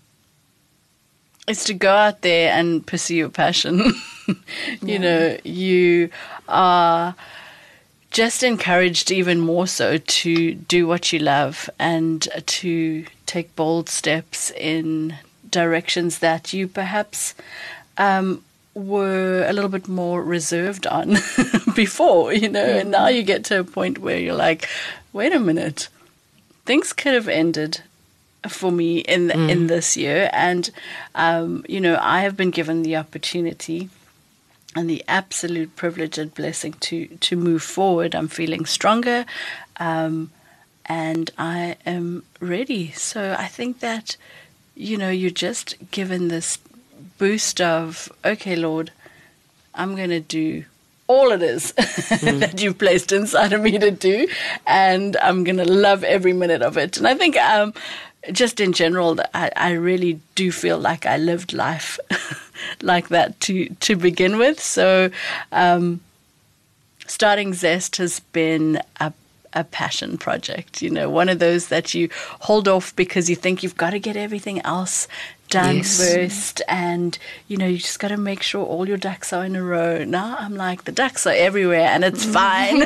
is to go out there and pursue your passion. you Yeah. know, you are just encouraged even more so to do what you love and to take bold steps in directions that you perhaps um, were a little bit more reserved on before, you know, and now you get to a point where you're like, wait a minute, things could have ended for me in the, in this year. And, um, you know, I have been given the opportunity and the absolute privilege and blessing to, to move forward. I'm feeling stronger, um, and I am ready. So I think that, you know, you're just given this boost of, okay, Lord, I'm going to do all it is mm. that you've placed inside of me to do, and I'm going to love every minute of it. And I think um, just in general, I, I really do feel like I lived life like that to, to begin with. So um, starting Zest has been a a passion project, you know, one of those that you hold off because you think you've got to get everything else done Yes. first, and you know, you just got to make sure all your ducks are in a row. Now I'm like, the ducks are everywhere and it's fine.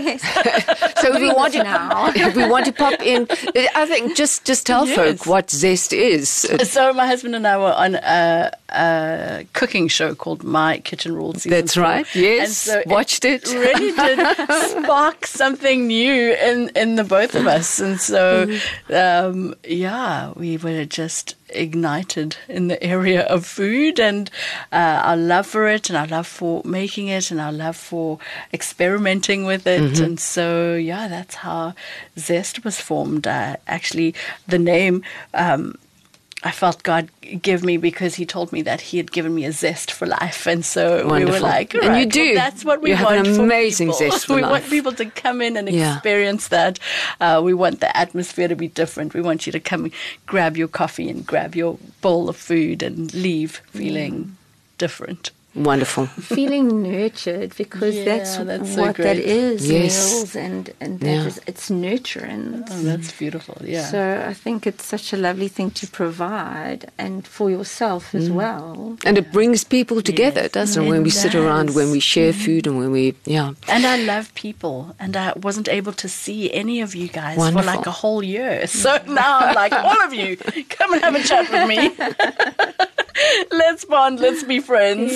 So if we want to now, if we want to pop in, I think just just tell Yes. folk what Zest is. So my husband and I were on a, a cooking show called My Kitchen Rules. season That's four. right. Yes, And so watched it. really did spark something new in, in the both of us. And so, um, yeah, we were just ignited in the area of food, and uh, our love for it, and our love for making it, and our love for experimenting with it. Mm-hmm. And so, yeah, that's how Zest was formed. Uh, actually, the name um, I felt God give me because He told me that He had given me a zest for life, and so Wonderful. we were like, all and right, you do. well, that's what we you want. have an for amazing people. zest for we life. want people to come in and Yeah. experience that. Uh, we want the atmosphere to be different. We want you to come and grab your coffee and grab your bowl of food and leave feeling Mm. different. Wonderful. Feeling nurtured, because Yeah, that's, that's so what that great. is, Yes. meals, and, and that Yeah. is, it's nurturance. Oh, that's beautiful. Yeah. So I think it's such a lovely thing to provide, and for yourself as well. And it brings people together, Yes, doesn't it? it When we sit around, does. when we share food, and when we, yeah. And I love people, and I wasn't able to see any of you guys Wonderful. for like a whole year. So now I'm like, all of you, come and have a chat with me. Let's bond, let's be friends.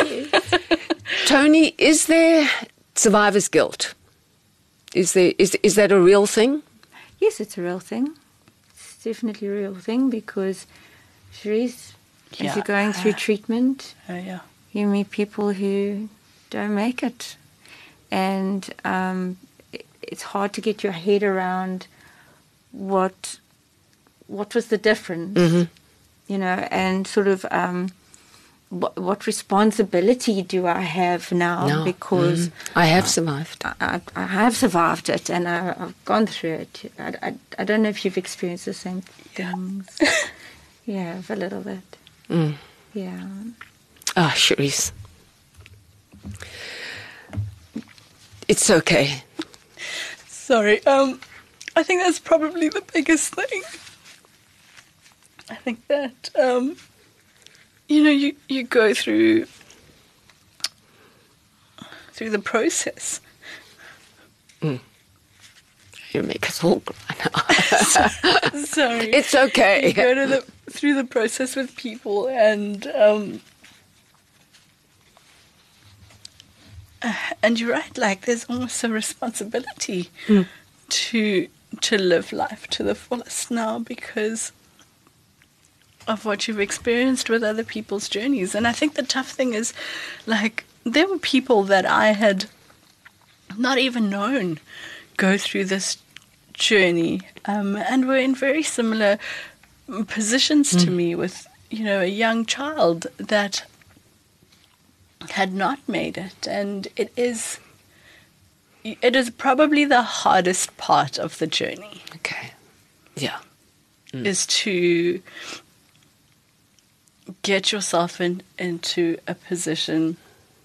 Tony, is there survivor's guilt? Is there is is that a real thing? Yes, it's a real thing. It's definitely a real thing, because, Cherise, Yeah. as you're going through treatment, Oh, yeah. you meet people who don't make it. And um, it, it's hard to get your head around what what was the difference, Mm-hmm. you know, and sort of um, what, what responsibility do I have now? No. Because Mhm. I have survived. I, I, I have survived it, and I, I've gone through it. I, I, I don't know if you've experienced the same things. Yeah, a little bit. Mm. Yeah. Ah, Cherise. It's okay. Sorry. Um, I think that's probably the biggest thing. I think that, um, you know, you, you go through through the process. You make us all cry now. Sorry. It's okay. You go to the, through the process with people, and um, uh, and you're right. Like, there's almost a responsibility Mm. to to live life to the fullest now, because of what you've experienced with other people's journeys. And I think the tough thing is, like, there were people that I had not even known go through this journey, um, and were in very similar positions to me, with, you know, a young child that had not made it. And it is it is probably the hardest part of the journey. Okay. Yeah. Mm. Is to get yourself in, into a position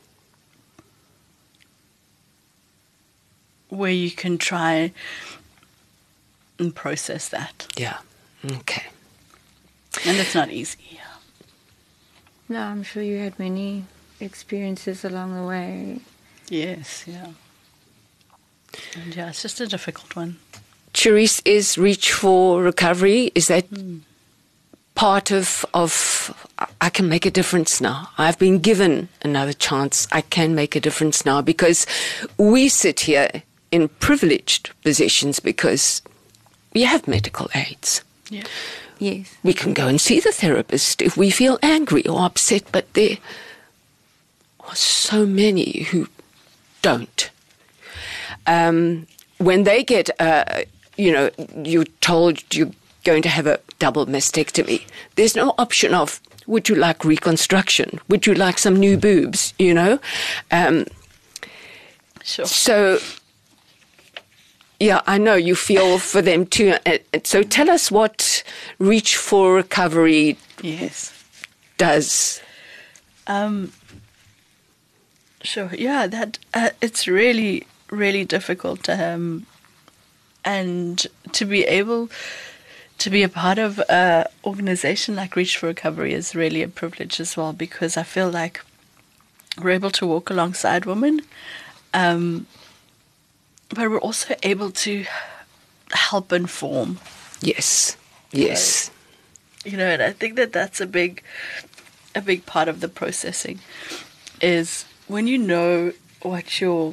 where you can try and process that. Yeah. Okay. And it's not easy. No, I'm sure you had many experiences along the way. Yes, yeah. And yeah, it's just a difficult one. Cherise, is Reach for Recovery, is that mm. part of, of, I can make a difference now. I've been given another chance. I can make a difference now, because we sit here in privileged positions because we have medical aids. Yeah. Yes. We can go and see the therapist if we feel angry or upset, but there are so many who don't. Um, when they get, uh, you know, you're told you're going to have a double mastectomy, there's no option of, would you like reconstruction? Would you like some new boobs, you know? Um, sure. So, yeah, I know you feel for them too. So tell us what Reach for Recovery yes. does. Um, sure, yeah, that uh, it's really, really difficult. Um, and to be able to be a part of an organization like Reach for Recovery is really a privilege as well, because I feel like we're able to walk alongside women. Um But we're also able to help inform. Yes, yes. You know, and I think that that's a big, a big part of the processing, is when you know what your,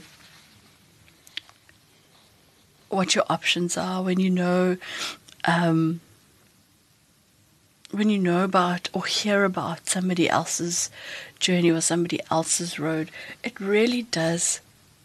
what your options are, when you know, um, when you know about or hear about somebody else's journey or somebody else's road, it really does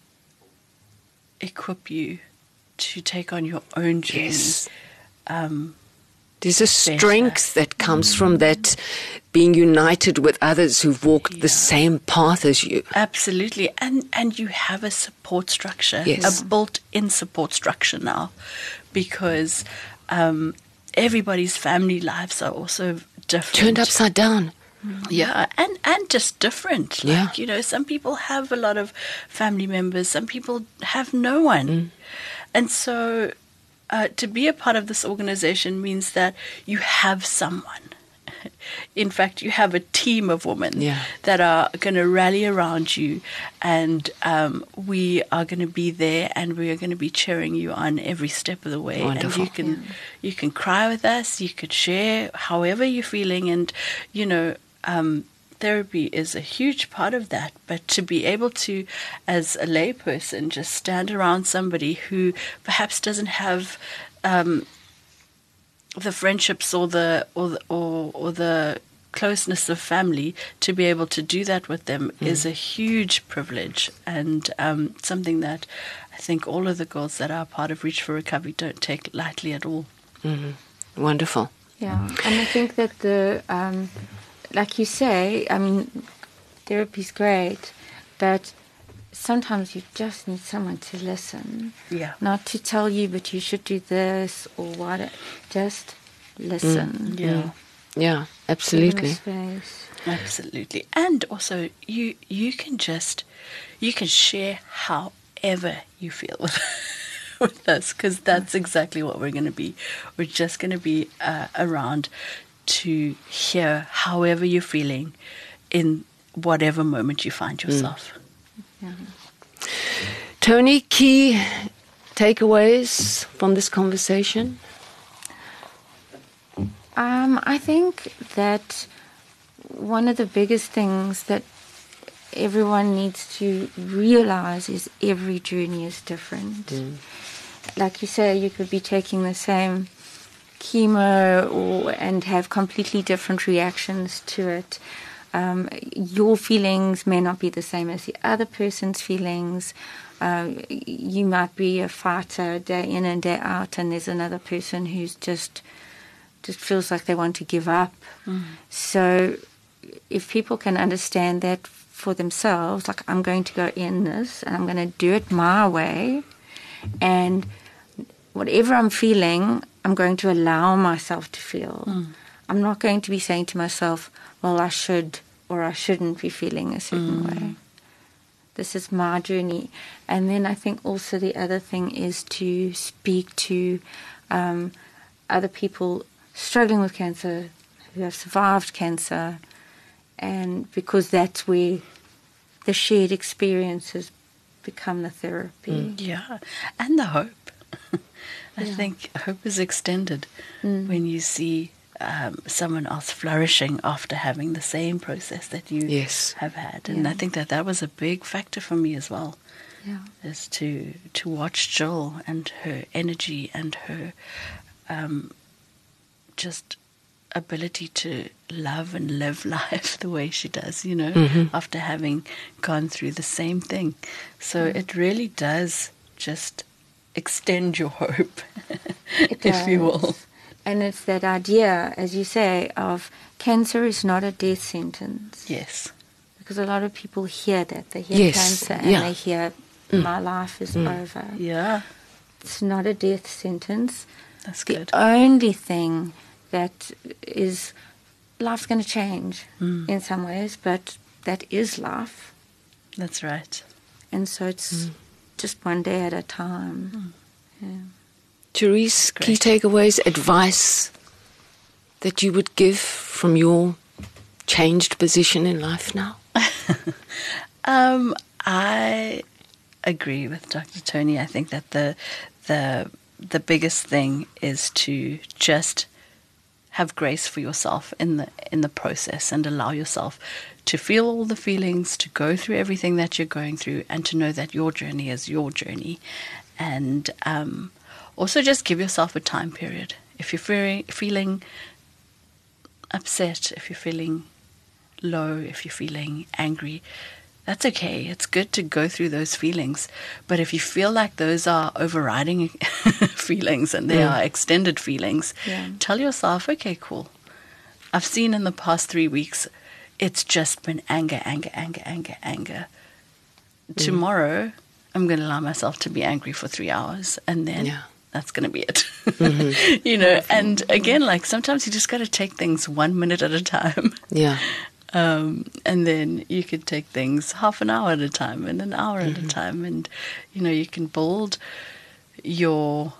equip you to take on your own journey. Yes. Um, There's a strength better. that comes from that, being united with others who've walked yeah. the same path as you. Absolutely. And and you have a support structure, yes. a built-in support structure now, because um, everybody's family lives are also different. Turned upside down. Yeah, and, and just different. Like, yeah. you know, some people have a lot of family members, some people have no one. Mm. And so uh, to be a part of this organization means that you have someone. In fact, you have a team of women yeah. that are going to rally around you, and um, we are going to be there, and we are going to be cheering you on every step of the way. Wonderful. And you can yeah. you can cry with us, you could share however you're feeling, and you know. Um, therapy is a huge part of that, but to be able to, as a layperson, just stand around somebody who perhaps doesn't have um, the friendships or the or the, or, or the closeness of family, to be able to do that with them mm. is a huge privilege, and um, something that I think all of the girls that are part of Reach for Recovery don't take lightly at all. Mm-hmm. Wonderful. Yeah, and I think that the um, like you say, I mean, therapy's great, but sometimes you just need someone to listen. Yeah. Not to tell you, but you should do this or what. Just listen. Mm. Yeah. Mm. Yeah, absolutely. Space. Absolutely. And also, you you can just, you can share however you feel with with us, because that's exactly what we're going to be. We're just going to be uh, around to hear however you're feeling in whatever moment you find yourself. Mm. Yeah. Tony, key takeaways from this conversation? Um, I think that one of the biggest things that everyone needs to realize is every journey is different. Mm. Like you say, you could be taking the same chemo or and have completely different reactions to it. Um, your feelings may not be the same as the other person's feelings. Uh, you might be a fighter day in and day out, and there's another person who's just just feels like they want to give up. Mm. So if people can understand that for themselves, like I'm going to go in this and I'm going to do it my way, and whatever I'm feeling, I'm going to allow myself to feel. Mm. I'm not going to be saying to myself, well, I should or I shouldn't be feeling a certain mm. way. This is my journey. And then I think also the other thing is to speak to um, other people struggling with cancer, who have survived cancer, and because that's where the shared experiences become the therapy. Mm. Yeah, and the hope. I yeah. think hope is extended mm. when you see um, someone else flourishing after having the same process that you yes. have had. And yeah. I think that that was a big factor for me as well, yeah. is to, to watch Jill and her energy and her um, just ability to love and live life the way she does, you know, mm-hmm. after having gone through the same thing. So mm. it really does just extend your hope, if you will. And it's that idea, as you say, of cancer is not a death sentence. Yes. Because a lot of people hear that. They hear yes. cancer and yeah. they hear, mm. my life is mm. over. Yeah. It's not a death sentence. That's the good. The only thing that is, life's going to change mm. in some ways, but that is life. That's right. And so it's mm. just one day at a time. Mm. Yeah. Therese, key takeaways, advice that you would give from your changed position in life now? um, I agree with Doctor Tony. I think that the the the biggest thing is to just have grace for yourself in the in the process and allow yourself to feel all the feelings, to go through everything that you're going through, and to know that your journey is your journey. And um, also just give yourself a time period. If you're fe- feeling upset, if you're feeling low, if you're feeling angry, that's okay. It's good to go through those feelings. But if you feel like those are overriding feelings and they mm. are extended feelings, yeah. tell yourself, okay, cool. I've seen in the past three weeks, it's just been anger, anger, anger, anger, anger. Mm. Tomorrow, I'm going to allow myself to be angry for three hours and then yeah. that's going to be it. Mm-hmm. You know, and again, like sometimes you just got to take things one minute at a time. Yeah. Um, and then you could take things half an hour at a time and an hour mm-hmm. at a time. And, you know, you can build your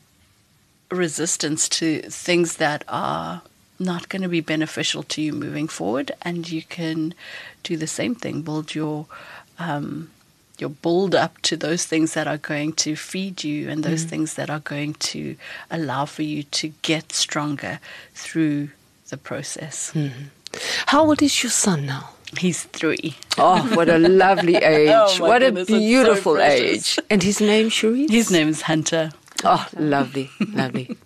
resistance to things that are not going to be beneficial to you moving forward. And you can do the same thing, build your um, your build up to those things that are going to feed you and those mm-hmm. things that are going to allow for you to get stronger through the process. Mm-hmm. How old is your son now? He's three. Oh, what a lovely age. Oh what goodness, a beautiful so age. And his name, Cherise? His name is Hunter. Oh, lovely, lovely.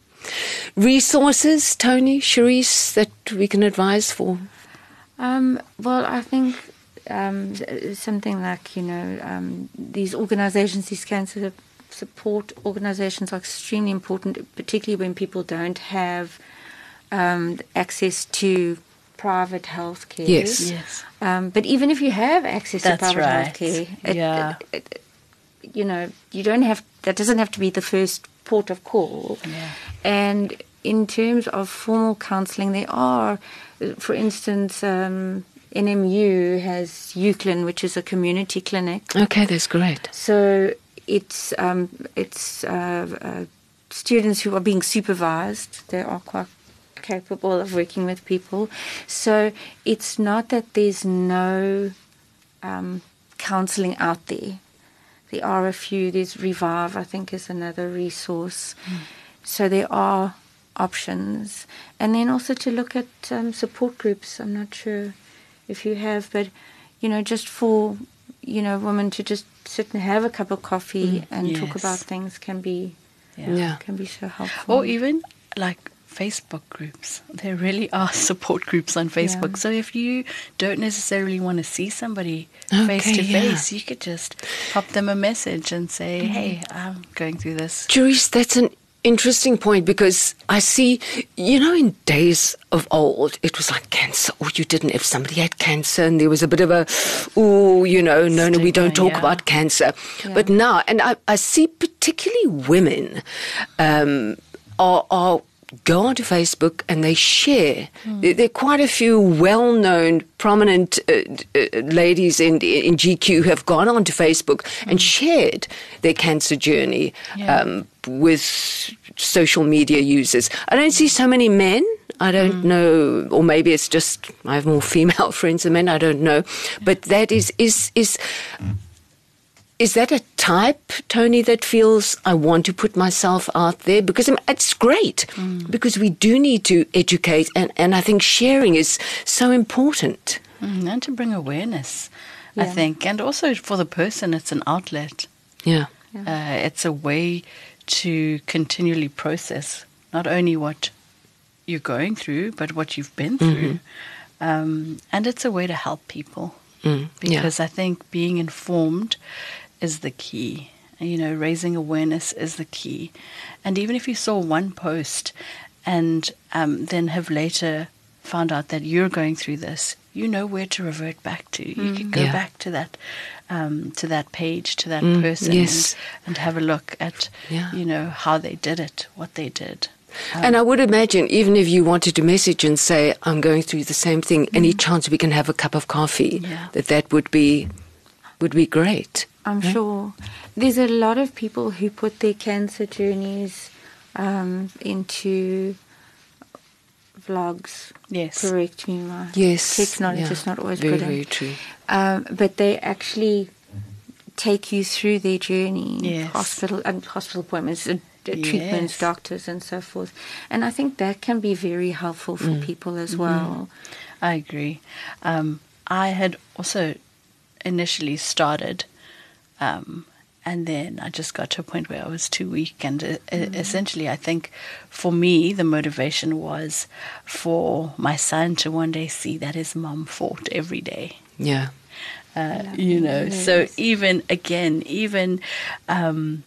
Resources, Tony, Cherise, that we can advise for? Um, well, I think um, something like, you know, um, these organizations, these cancer support organizations are extremely important, particularly when people don't have um, access to private health care. Yes. Yes. Um, but even if you have access That's to private right. health care, it, yeah. it, it, you know, you don't have, that doesn't have to be the first port of call. Yeah. And in terms of formal counselling, there are, for instance, um, N M U has Euclin, which is a community clinic. Okay, that's great. So it's um, it's uh, uh, students who are being supervised. They are quite capable of working with people. So it's not that there's no um, counselling out there. There are a few. There's Revive, I think, is another resource. Mm. So there are options. And then also to look at um, support groups. I'm not sure if you have, but, you know, just for, you know, women to just sit and have a cup of coffee mm. and yes. talk about things can be, yeah. Yeah. can be so helpful. Or even like Facebook groups. There really are support groups on Facebook. Yeah. So if you don't necessarily want to see somebody Okay, face to yeah. face, you could just pop them a message and say, hey, I'm going through this. Cherise, that's an interesting point, because I see, you know, in days of old, it was like cancer, or you didn't, if somebody had cancer, and there was a bit of a, oh, you know, no, no, we don't talk yeah. about cancer. Yeah. But now, and I, I see particularly women um, are, are go onto Facebook and they share. Mm. There, there are quite a few well-known, prominent uh, uh, ladies in in G Q who have gone onto Facebook mm. and shared their cancer journey yeah. um, with social media users. I don't see so many men. I don't mm. know, or maybe it's just I have more female friends than men. I don't know, but that is is is. Is that a type, Tony, that feels I want to put myself out there? Because it's great, mm. because we do need to educate, and, and I think sharing is so important. Mm, and to bring awareness, yeah. I think. And also for the person, it's an outlet. Yeah. yeah. Uh, it's a way to continually process not only what you're going through, but what you've been through. Mm-hmm. Um, and it's a way to help people. Mm, because yeah. I think being informed is the key. You know, raising awareness is the key. And even if you saw one post and um, then have later found out that you're going through this, you know where to revert back to. You mm. can go yeah. back to that um, to that page, to that mm, person, yes. and, and have a look at, yeah. you know, how they did it, what they did. Um, and I would imagine, even if you wanted to message and say, I'm going through the same thing, mm. any chance we can have a cup of coffee, yeah. that that would be would be great. I'm right? sure. There's a lot of people who put their cancer journeys um, into vlogs. Yes. Correct me, my yes. technology yeah. is not always very, good. Very, very true. Um, but they actually take you through their journey, yes. hospital and hospital appointments, uh, treatments, yes. doctors, and so forth. And I think that can be very helpful for mm. people as mm. well. I agree. Um, I had also initially started, um, and then I just got to a point where I was too weak. And uh, mm. essentially, I think for me, the motivation was for my son to one day see that his mum fought every day. Yeah. Uh, you know, yes. so even again, even um,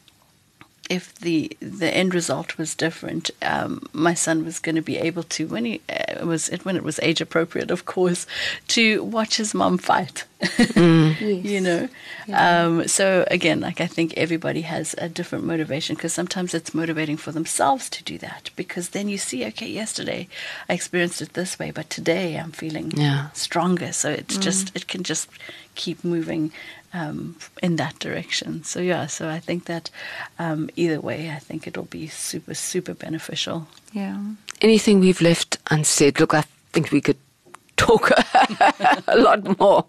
if the the end result was different, um, my son was going to be able to, when he uh, was when it was age appropriate, of course, to watch his mum fight. mm. yes. You know, yeah. um, so again, like I think everybody has a different motivation, because sometimes it's motivating for themselves to do that, because then you see, okay, yesterday I experienced it this way, but today I'm feeling yeah. stronger. So it's mm. just it can just keep moving um, in that direction. So yeah, so I think that um, either way, I think it'll be super super beneficial. Yeah. Anything we've left unsaid? Look, I think we could talk a lot more.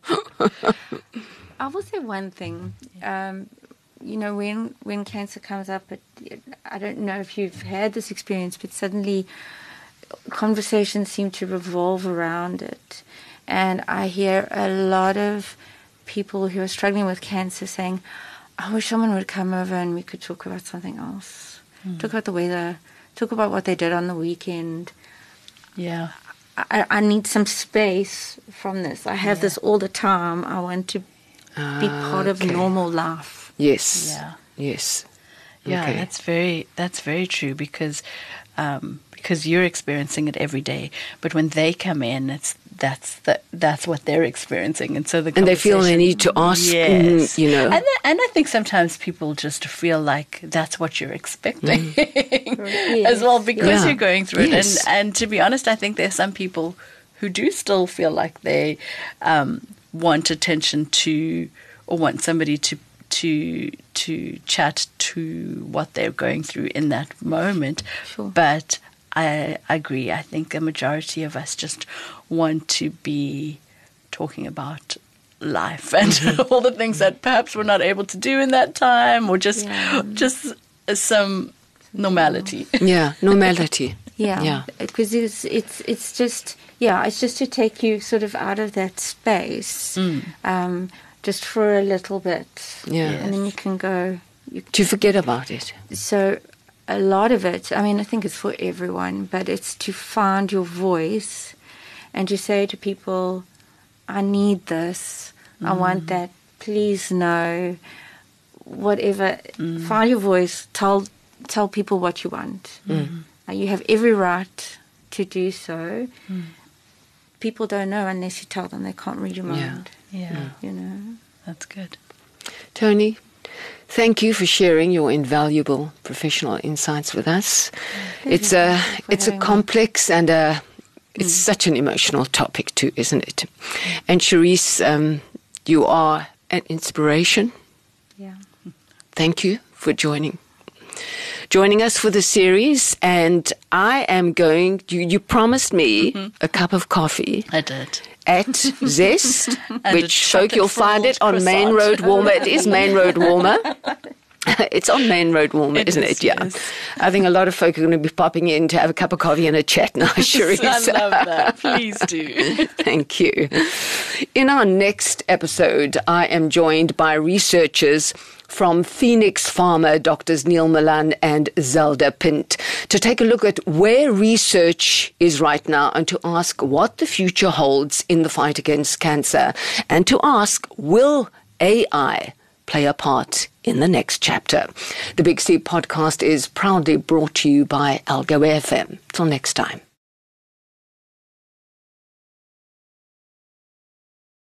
I will say one thing. Um, you know, when when cancer comes up, it, I don't know if you've had this experience, but suddenly conversations seem to revolve around it. And I hear a lot of people who are struggling with cancer saying, I wish someone would come over and we could talk about something else. Mm. Talk about the weather, talk about what they did on the weekend. Yeah. I, I need some space from this. I have yeah. this all the time. I want to uh, be part of okay. normal life. Yes. Yeah. Yes. Yeah, okay. that's very that's very true, because um, because you're experiencing it every day. But when they come in, it's that's the, that's what they're experiencing, and so the and they feel they need to ask. Yes. Mm, you know, and the, and I think sometimes people just feel like that's what you're expecting mm. as well, because yeah. you're going through yes. it. And and to be honest, I think there's some people who do still feel like they um, want attention to, or want somebody to. to to chat to what they're going through in that moment. Sure. But I agree. I think a majority of us just want to be talking about life and mm-hmm. all the things that perhaps we're not able to do in that time, or just yeah. just some normality. Yeah, normality. Yeah, yeah. Because it's it's it's just yeah, it's just to take you sort of out of that space. Mm. Um, just for a little bit. Yeah. And then you can go. You to forget about it. So a lot of it, I mean, I think it's for everyone, but it's to find your voice and to say to people, I need this. Mm. I want that. Please know. Whatever. Mm. Find your voice. Tell tell people what you want. Mm. Uh, you have every right to do so. Mm. People don't know unless you tell them. They can't read your mind. Yeah, yeah. You know. That's good. Tony, thank you for sharing your invaluable professional insights with us. Thank It's a it's a me. complex and a it's mm. such an emotional topic too, isn't it? And Cherise, um, you are an inspiration. Yeah. Thank you for joining. Joining us for the series, and I am going, you, you promised me mm-hmm. a cup of coffee. I did. At Zest, which folk you'll find it on croissant. Main Road Warmer. It is Main Road Warmer. It's on Main Road Warmer, it isn't is, it? Yeah. Yes. I think a lot of folk are going to be popping in to have a cup of coffee and a chat now, Cherise. I love that. Please do. Thank you. In our next episode, I am joined by researchers from Phoenix Pharma, Doctors Neil Milan and Zelda Pint, to take a look at where research is right now and to ask what the future holds in the fight against cancer, and to ask, will A I play a part in the next chapter? The Big C podcast is proudly brought to you by Algo F M. Till next time.